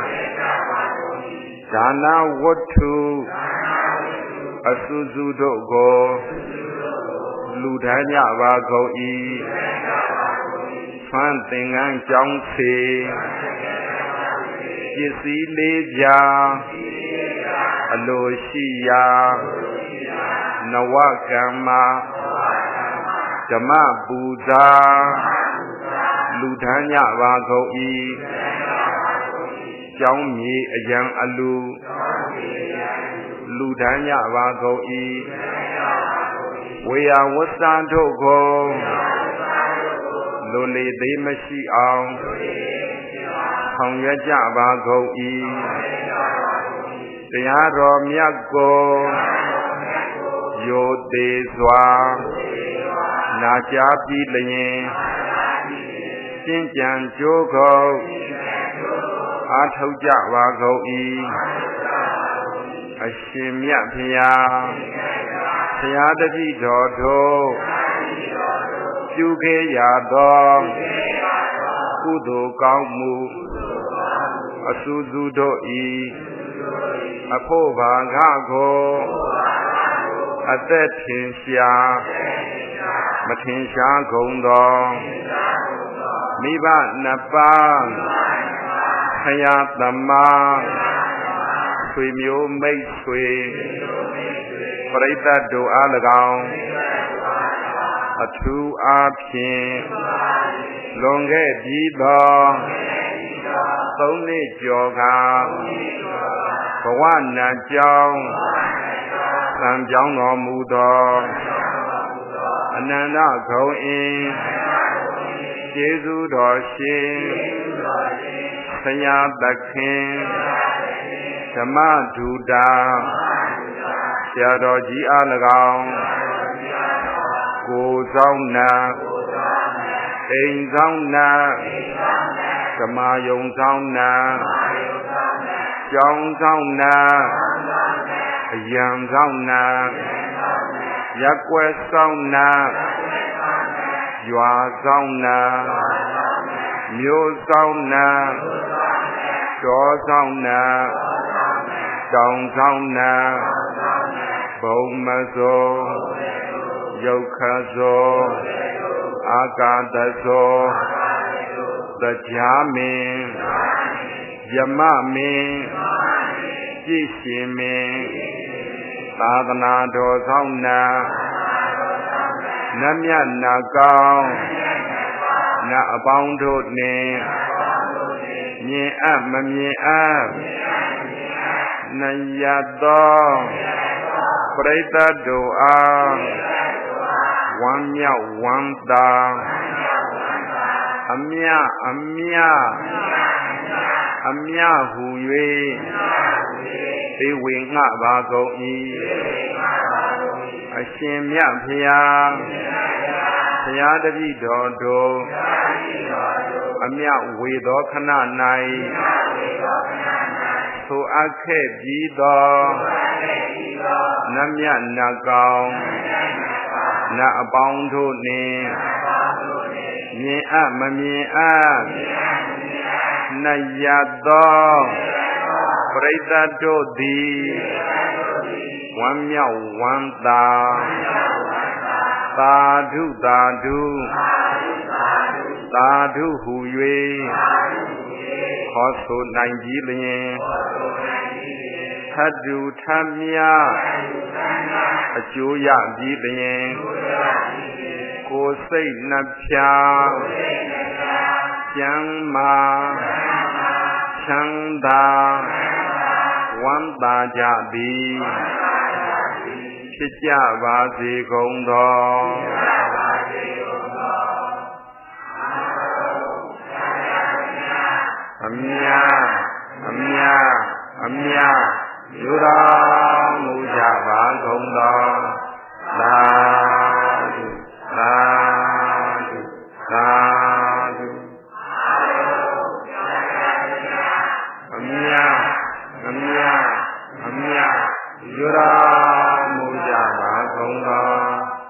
ဒါနဝတ္ထုအစုစုတို့ကိုလူထမ်းကြပါကုန်၏ဆွမ်းသင်္ကန်းကြောင်းစေပစ္စည်းလေးပြာအလိုရှိရာနဝကမ္မဓမ္မပူဇာလူထမ်းကြပါကုန်၏ကျောင်းမြေအယံအလူလူထမ်းကြပါကုန်၏ဝေယဝဆံတို့ကိုလူလေသေးမရှိအောင်ဆောင်ရွက်ကြပါကုန်၏တရားတော်မြတ်ကိုယိုသေးစွာနာကြားပြီးလျင်ရှင်းကြံကြိုးကုန်အားထုတ်ကြပါကုန်၏အရှင်မြတ်ဖျားဘုရားတပည့်တော်တို့ပြုခဲ့ရသောကုသိုလ်ကောင်းမှုအစူးစူးတို့၏အဖို့ဘာငါကိုအသက်ထင်ရှားမထင်ရှားကုန်သောမိဘနှစ်ပါးဖယားသမားဆွေမျိုးမိတ်ဆွေပရိသတ်တို့အား၎င်းအထူးအားဖြင့်လွန်ခဲ့ပြီးသောသုံးနှစ်ကျော်ကဘဝနတ်ကြောင်းသံကြောင်းတော်မူသောအနန္တဂုဏ်အင်းကျေးဇူးတော်ရှင်ဆရာသခင်ဓမ္မဒုတာဆရာတော်ကြီးအား၎င်းကိုယ်ဆောင်နာအိမ်ဆောင်နာဓမ္မယုံဆောင်နာကျောင်းဆောင်နာအယံဆောင်နာရက်ွယ်ဆောင်နာရွာဆောင်နာမြို့ဆောင်နာတောဆောင်နာတောင်ဆောင်နာဘုံမစောယုတ်ခသောအာကာသသောတရားမင်းယမမင်းကြည်ရှင်မင်းသာသနာတော်ဆောင်နာနတ်မြတ်နာကောင်းနတ်အပေါင်းတို့နှင့်မြင်အပ်မမြင်အပ်နှရသောပရိသတ်တို့အားဝမ်းမြောက်ဝမ်းသာအမြအမြအမြဟူ၍သေဝေငှပါကုန်၏အရှင်မြတ်ဖျားဘုရားတပည့်တော်တို့အမြဝေသောခဏ၌သိုအပ်ခဲ့ပြီးသောနတ်မြတ်နတ်ကောင်းနတ်အပေါင်းတို့နှင့်မြင်အပ်မမြင်အပ်နှရသောပရိသတ်တို့သည်ဝမ်းမြောက်ဝမ်းသာသာဓုသာဓုသာဓုဟူ၍ခေါ်ဆိုနိုင်ကြလျင်ထတ်တူထမြအကျိုးရပြီးလျင်ကိုယ်စိတ်နှပြကျမ်းမာချမ်းသာဝမ်းသာကြသည်ဖြစ်ကြပါစေကုန်သောအမြအမြအမြယူတော်မူကြပါကုန်သောသာဓုသာဓုသာဓုအမြအမြအမြယူတော်မူကြပါကုန်သော